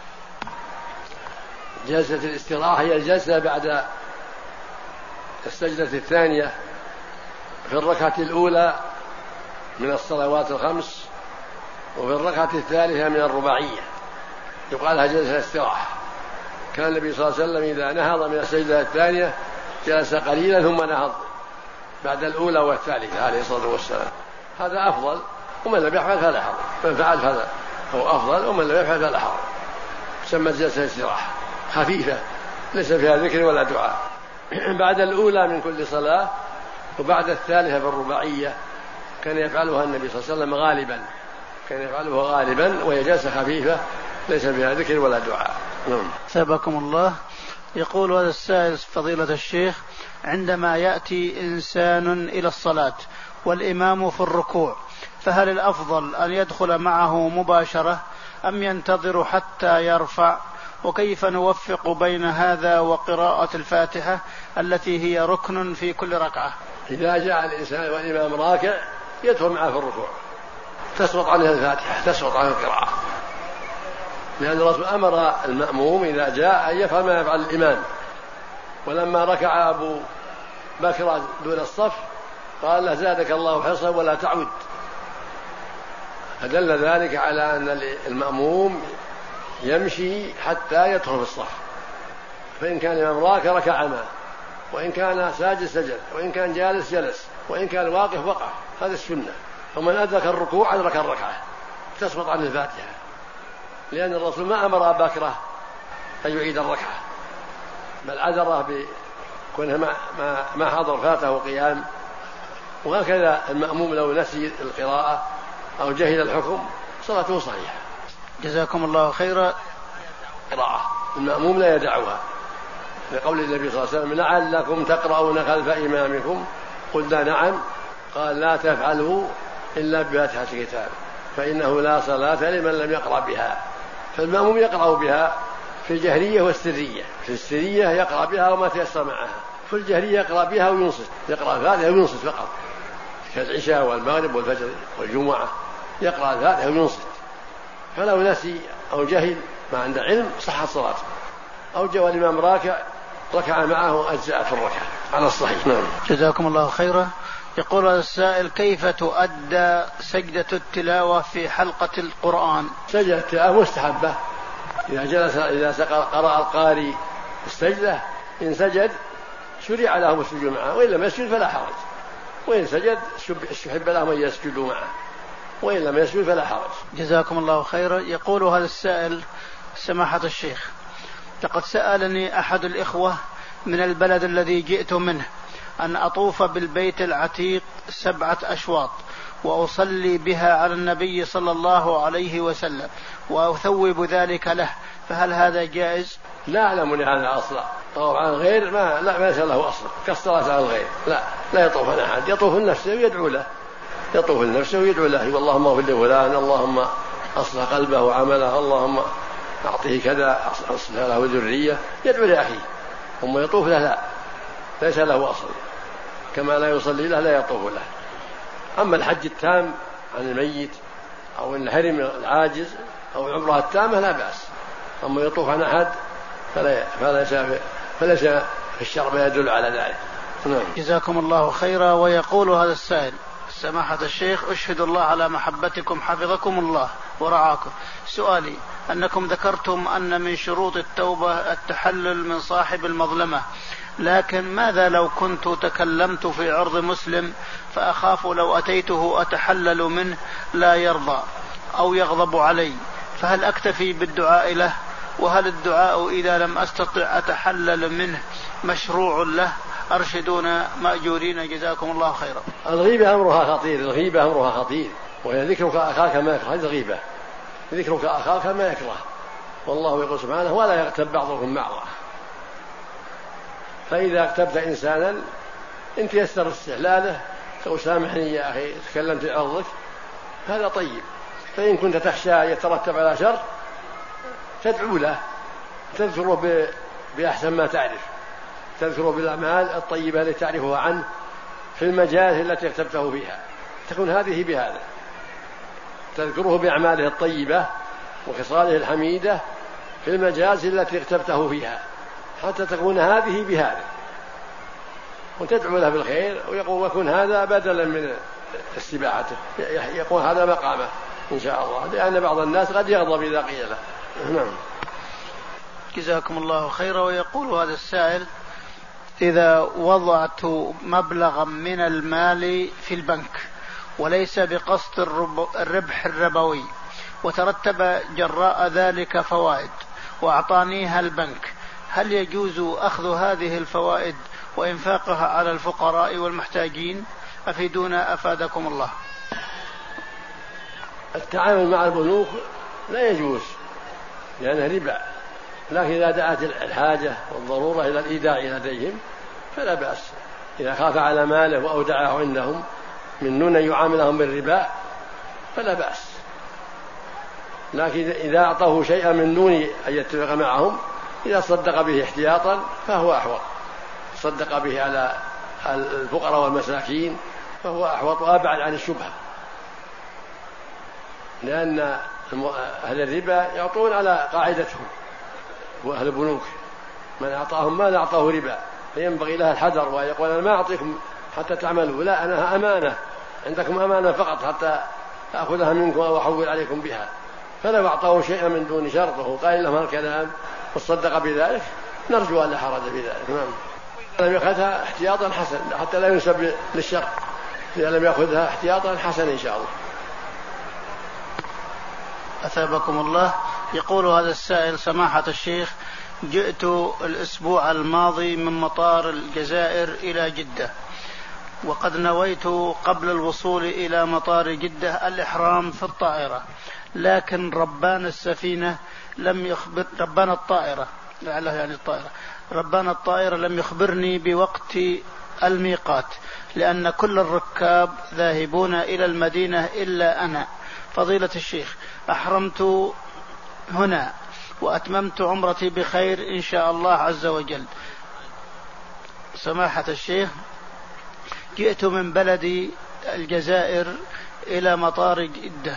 جلسة الاستراحة هي الجلسة بعد السجدة الثانية في الركعة الأولى من الصلوات الخمس، وفي الركعة الثالثة من الرباعية، يقال لها جلسة الاستراحة. كان النبي صلى الله عليه وسلم إذا نهض من السجدة الثانية جلس قليلا ثم نهض بعد الأولى والثالثة عليه الصلاة والسلام. هذا أفضل، ومن لم يفعل فلا حرج، من فعل هذا هو أفضل، ومن لم يفعل فلا حرج. تسمى جلسة الاستراحة، خفيفة ليس فيها ذكر ولا دعاء، بعد الأولى من كل صلاة وبعد الثالثة بالرباعية. كان يفعلها النبي صلى الله عليه وسلم غالبا، كان يفعله غالبا، وهي جلسة خفيفة ليس فيها ذكر ولا دعاء. ثابكم الله. يقول هذا السائل: فضيلة الشيخ، عندما يأتي إنسان إلى الصلاة والإمام في الركوع، فهل الأفضل أن يدخل معه مباشرة أم ينتظر حتى يرفع؟ وكيف نوفق بين هذا وقراءة الفاتحة التي هي ركن في كل ركعة؟ إذا جاء الإنسان والإمام راكع يدخل معه في الركوع، تسقط عنه الفاتحة، تسقط عنه القراءة، لأن الرسول أمر المأموم إذا جاء أن يفعل ما يفعل الإمام. ولما ركع أبو بكر دون الصف قال له: زادك الله حرصا ولا تعود. فدل ذلك على أن المأموم يمشي حتى يدخل في الصف، فإن كان الإمام راكع ركع معه، وإن كان ساجد سجد، وإن كان جالس جلس، وإن كان واقف وقف، هذا السنة. ومن أدرك الركوع أدرك الركعة، تسقط عن الفاتحة، لأن الرسول ما أمر أبا بكر أن يعيد الركعة، بل عذره بكونه ما حضر فاته قيام. وهكذا المأموم لو نسي القراءة أو جهل الحكم صلاته صحيحة. جزاكم الله خيرا. قراءة المأموم لا يدعها، لقول النبي صلى الله عليه وسلم: لعلكم تقرؤون خلف إمامكم، قلنا نعم، قال: لا تفعلوا إلا بفاتحة الكتاب، فإنه لا صلاة لمن لم يقرأ بها. فالمأموم يقرأ بها في الجهرية والسرية، في السرية يقرأ بها وما تيسر معها، في الجهرية يقرأ بها وينصت، يقرأ الفاتحة وينصت فقط، كالعشاء والمغرب والفجر والجمعة يقرأ الفاتحة وينصت. فلو نسي أو جهل ما عنده علم صحت صلاته، أو جاء الإمام راكع ركع معه أجزاء في الركعة على الصحيح. نعم. جزاكم الله خيرا. يقول هذا السائل: كيف تؤدى سجدة التلاوة في حلقة القرآن؟ سجدة التلاوة مستحبة، إذا قرأ القارئ السجدة إن سجد شرع لهم السجود معه، وإن لم يسجد فلا حرج، وإن سجد استحب لهم أن يسجدوا معه، وإن لم يسجد فلا حرج. جزاكم الله خيرا. يقول هذا السائل: سماحة الشيخ، لقد سألني أحد الإخوة من البلد الذي جئت منه أن أطوف بالبيت العتيق 7 أشواط وأصلي بها على النبي صلى الله عليه وسلم وأثوب ذلك له، فهل هذا جائز؟ لا أعلم لهذا أصلا. طوف عن الغير لا ليس له أصلا كالصلاة على الغير، لا يطوف عن أحد، يطوف لنفسه ويدعو له، يطوف لنفسه ويدعو له: اللهم اغفر لفلان، اللهم أصلح قلبه وعمله، اللهم أعطيه كذا، أصلح له ذرية، يدعو لأخيه. ثم يطوف له لا، ليس له أصل، كما لا يصلي له لا يطوف له. أما الحج التام عن الميت أو الهرم العاجز أو العمرة التامة لا بأس. أما يطوف عن أحد فليس في الشرع ما يدل على ذلك. نعم. جزاكم الله خيرا. ويقول هذا السائل: سماحة الشيخ، أشهد الله على محبتكم حفظكم الله ورعاكم. سؤالي: أنكم ذكرتم أن من شروط التوبة التحلل من صاحب المظلمة، لكن ماذا لو كنت تكلمت في عرض مسلم فأخاف لو أتيته أتحلل منه لا يرضى أو يغضب علي، فهل أكتفي بالدعاء له وهل الدعاء إذا لم أستطع أتحلل منه مشروع له؟ أرشدونا مأجورين جزاكم الله خيرا. الغيبة أمرها خطير، الغيبة أمرها خطير، وهي ذكرك أخاك ما يكره، هذه الغيبة، ذكرك أخاك ما يكره، والله يقول سبحانه ولا يغتب بعضكم بعضا. فإذا اغتبت إنسانا إن تيسر استحلاله تقول سامحني يا أخي تكلمت عرضك، هذا طيب. فإن كنت تخشى يترتب على شر تدعو له، تذكره بأحسن ما تعرف، تذكره بالأعمال الطيبة التي تعرفها عنه في المجال التي اغتبته فيها، تكون هذه بهذا، تذكره بأعماله الطيبة وخصاله الحميدة في المجاز التي اغتبته فيها حتى تكون هذه بهذا، وتدعو له بالخير، ويقول وكن هذا بدلا من استباحته، يقول هذا مقامه إن شاء الله، لأن بعض الناس قد يغضب إذا قيل له. نعم. جزاكم الله خيرا. ويقول هذا السائل: إذا وضعت مبلغا من المال في البنك وليس بقصد الربح الربوي، وترتب جراء ذلك فوائد وأعطانيها البنك، هل يجوز أخذ هذه الفوائد وإنفاقها على الفقراء والمحتاجين؟ أفيدونا أفادكم الله. التعامل مع البنوك لا يجوز لأنه ربا، لكن إذا دعت الحاجة والضرورة إلى الإيداع لديهم فلا بأس، إذا خاف على ماله وأودعه عندهم من دون أن يعاملهم بالربا فلا بأس، لكن إذا أعطوه شيئا من دون أن يتفق معهم، إذا صدق به احتياطا فهو أحوط، صدق به على الفقراء والمساكين فهو أحوط وأبعد عن الشبهة، لأن أهل الربا يعطون على قاعدتهم، وأهل البنوك من أعطاهم ما أعطاه ربا، فينبغي لها الحذر ويقول أنا ما أعطيكم حتى تعملوا، لا أنا أمانة عندكم، أمانة فقط حتى أخذها منكم أو أحول عليكم بها. فلو أعطاه شيئا من دون شرطه قال لهم الكلام وصدق بذلك نرجو أن لا حرج بذلك. لم يأخذها احتياطا حسن حتى لا ينسب للشر، إذا لم يأخذها احتياطا حسن إن شاء الله. أثابكم الله. يقول هذا السائل: سماحة الشيخ، جئت الأسبوع الماضي من مطار الجزائر إلى جدة، وقد نويت قبل الوصول إلى مطار جدة الإحرام في الطائرة، لكن ربان السفينة لم يخبر، ربان الطائرة لعله يعني الطائرة، ربان الطائرة لم يخبرني بوقت الميقات، لأن كل الركاب ذاهبون إلى المدينة إلا أنا. فضيلة الشيخ، أحرمت هنا وأتممت عمرتي بخير إن شاء الله عز وجل. سماحة الشيخ، جئت من بلدي الجزائر إلى مطار جدة،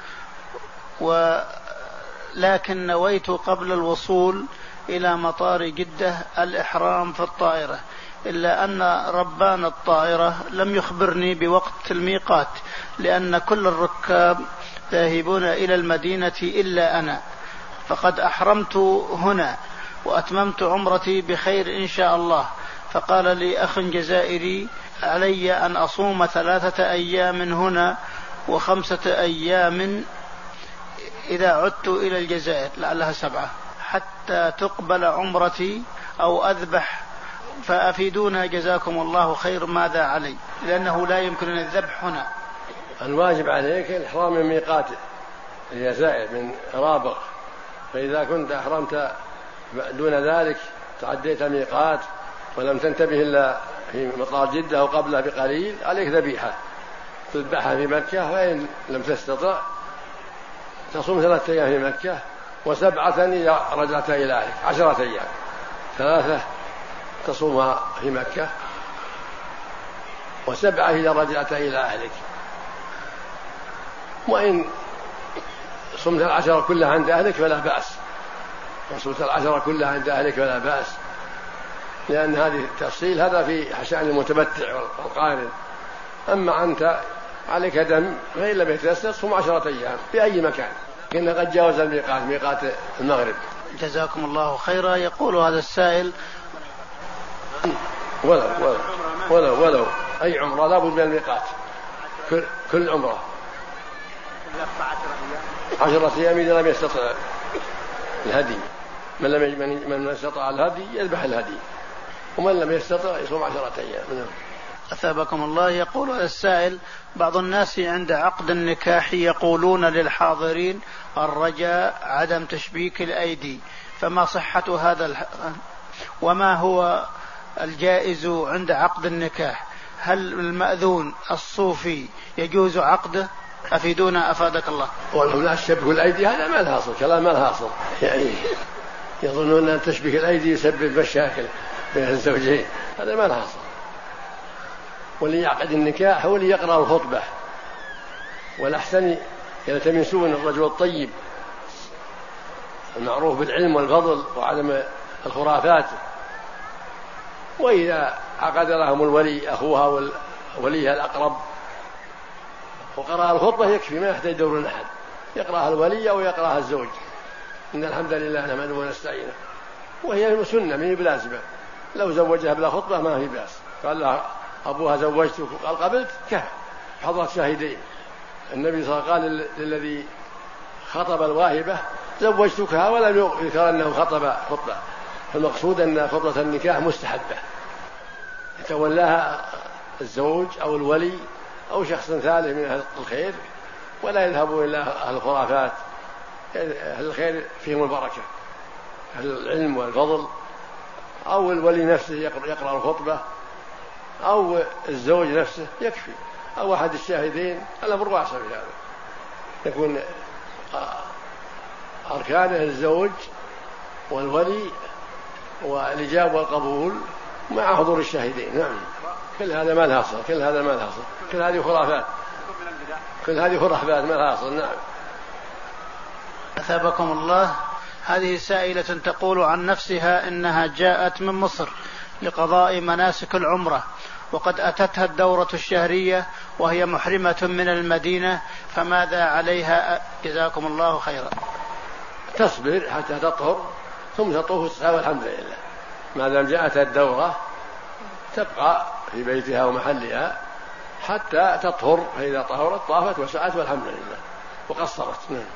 ولكن نويت قبل الوصول إلى مطار جدة الإحرام في الطائرة، إلا أن ربان الطائرة لم يخبرني بوقت الميقات، لأن كل الركاب ذاهبون إلى المدينة إلا أنا، فقد أحرمت هنا وأتممت عمرتي بخير إن شاء الله. فقال لي أخ جزائري: علي أن أصوم 3 أيام هنا و5 أيام إذا عدت إلى الجزائر، لعلها 7، حتى تقبل عمرتي أو أذبح، فأفيدونا جزاكم الله خير ماذا علي، لأنه لا يمكن الذبح هنا. الواجب عليك الإحرام من ميقات الجزائر من رابغ، فإذا كنت أحرمت دون ذلك تعديت الميقات ولم تنتبه إلا في مطار جدة أو قبله بقليل، عليك ذبيحة تذبحها في مكة، وإن لم تستطع تصوم 3 أيام في مكة و7 إذا رجعت إلى أهلك، 10 أيام، 3 تصومها في مكة و7 إذا رجعت إلى أهلك. وإن صمت 10 كلها عند أهلك فلا بأس، وصمت 10 كلها عند أهلك فلا بأس، لأن هذه التفصيل هذا في شأن المتمتع والقارن. أما أنت عليك دم، فإن لم يتيسر صم 10 أيام في أي مكان، لكن قد جاوز الميقات، ميقات المغرب. جزاكم الله خيرا. يقول هذا السائل: ولو أي عمرة لا بد من الميقات، كل عمرة 10 أيام إذا لم يستطع الهدي. من استطاع الهدي يذبح الهدي، ومن لم يستطع يصوم 10 أيام. أثابكم الله. يقول السائل: بعض الناس عند عقد النكاح يقولون للحاضرين الرجاء عدم تشبيك الأيدي، فما صحة هذا وما هو الجائز عند عقد النكاح؟ هل المأذون الصوفي يجوز عقده؟ أفيدونا أفادك الله. والله لا تشبك الأيدي، هذا ما له أصل، كلام ما له أصل، يعني يظنون أن تشبيك الأيدي يسبب مشاكل بين الزوجين، هذا ما له أصل. واللي يعقد النكاح هو اللي يقرأ الخطبة، والأحسن يلتمسون الرجل الطيب المعروف بالعلم والفضل وعدم الخرافات. وإذا عقد لهم الولي أخوها ووليها الأقرب وقرأ الخطبة يكفي، ما يحتاج دور أحد، يقرأها الولي أو يقرأها الزوج. إن الحمد لله نحمده ونستعينه، وهي سنة من بلازمة. لو زوجها بلا خطبة ما هي بأس. قال لها أبوها زوجتك، قال قبلت، كفى حضرت شاهدين. النبي صلى الله عليه وسلم قال للذي خطب الواهبة زوجتكها، ولم يذكر أنه خطب خطبة. فالمقصود أن خطبة النكاح مستحبة يتولاها الزوج أو الولي أو شخص ثالث من أهل الخير، ولا يذهبوا إلى أهل الخرافات. أهل الخير فيهم البركة، أهل العلم والفضل، أو الولي نفسه يقرأ الخطبة، أو الزوج نفسه يكفي، أو أحد الشاهدين. الأمر واسع في هذا، يكون أركانه الزوج والولي والإجابة والقبول مع حضور الشاهدين. نعم، كل هذا ما له أصل، كل هذا ما له أصل، كل هذه خرافات، كل هذه خرافات ما لها أصل. نعم. أثابكم الله. هذه سائلة تقول عن نفسها إنها جاءت من مصر لقضاء مناسك العمرة، وقد أتتها الدورة الشهرية وهي محرمة من المدينة، فماذا عليها؟ جزاكم الله خيرا. تصبر حتى تطهر ثم تطوف وتسعى، والحمد لله. ما دام جاءتها الدورة تبقى في بيتها ومحلها حتى تطهر، فإذا طهرت طافت وسعت والحمد لله وقصرت. نعم.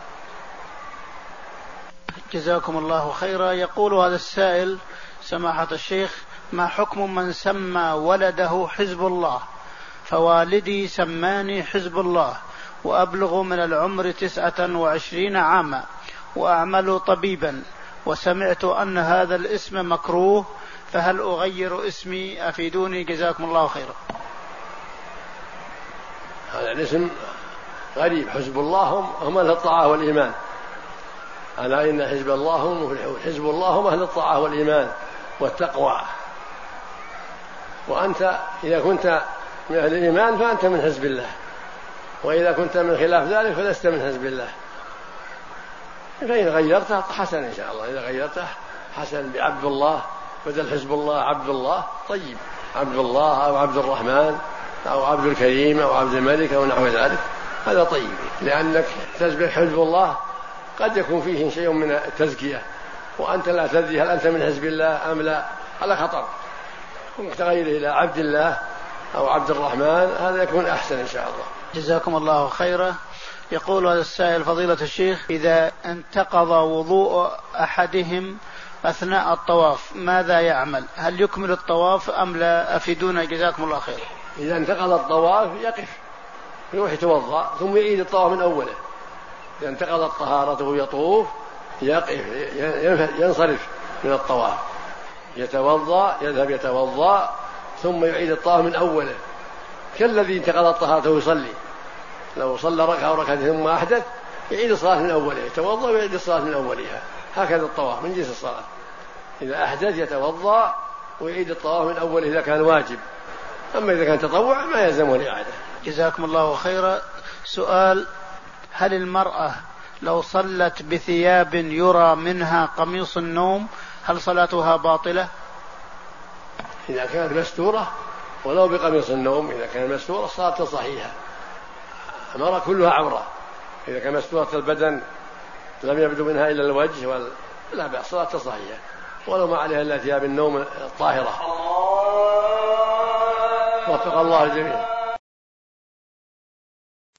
جزاكم الله خيرا. يقول هذا السائل: سماحة الشيخ، ما حكم من سمى ولده حزب الله؟ فوالدي سماني حزب الله وأبلغ من العمر 29 عاما وأعمل طبيبا، وسمعت أن هذا الاسم مكروه، فهل أغير اسمي؟ أفيدوني جزاكم الله خيرا. هذا الاسم غريب، حزب الله هم أهل الطاعة والإيمان. ألا إن حزب الله هم مفلحون. حزب الله هم أهل الطاعة والإيمان والتقوى، وأنت إذا كنت من أهل الإيمان فأنت من حزب الله، وإذا كنت من خلاف ذلك فلست من حزب الله. فإن غيرته حسن إن شاء الله، إذا غيرته حسن بعبد الله بدل حزب الله عبد الله، طيب، عبد الله أو عبد الرحمن أو عبد الكريم أو عبد الملك أو نحو ذلك، هذا طيب، لأنك تسبح حزب الله قد يكون فيه شيء من التزكية وأنت لا تدري هل أنت من حزب الله أم لا، على خطر. تغيره إلى عبد الله أو عبد الرحمن، هذا يكون أحسن إن شاء الله. جزاكم الله خيرا. يقول هذا السائل: فضيلة الشيخ، إذا انتقض وضوء أحدهم أثناء الطواف ماذا يعمل؟ هل يكمل الطواف أم لا؟ أفيدونا جزاكم الله خيرا. إذا انتقض الطواف يقف، يروح يتوضأ ثم يعيد الطواف من أوله. إذا انتقضت طهارته يطوف يقف، ينصرف من الطواف، يتوضأ، يذهب يتوضأ ثم يعيد الطواف من أوله، كالذي انتقضت طهارته يصلي. لو صلى ركعة أو ركعتين ثم أحدث يعيد الصلاة من أوله، يتوضأ ويعيد الصلاة من أولها، هكذا الطواف من جنس الصلاة. إذا أحدث يتوضأ ويعيد الطواف من أوله إذا كان واجب، أما إذا كان تطوع ما يلزمه الإعادة. جزاكم الله خيرا. سؤال: هل المرأة لو صلت بثياب يرى منها قميص النوم هل صلاتها باطلة؟ إذا كانت مستورة ولو بقميص النوم، إذا كانت مستورة صلاتها صحيحة. المرأة كلها عورة، إذا كانت مستورة البدن لم يبدو منها إلا الوجه لا بأس، صلاتها صحيحة ولو ما عليها إلا ثياب النوم الطاهرة. وفق الله الجميع.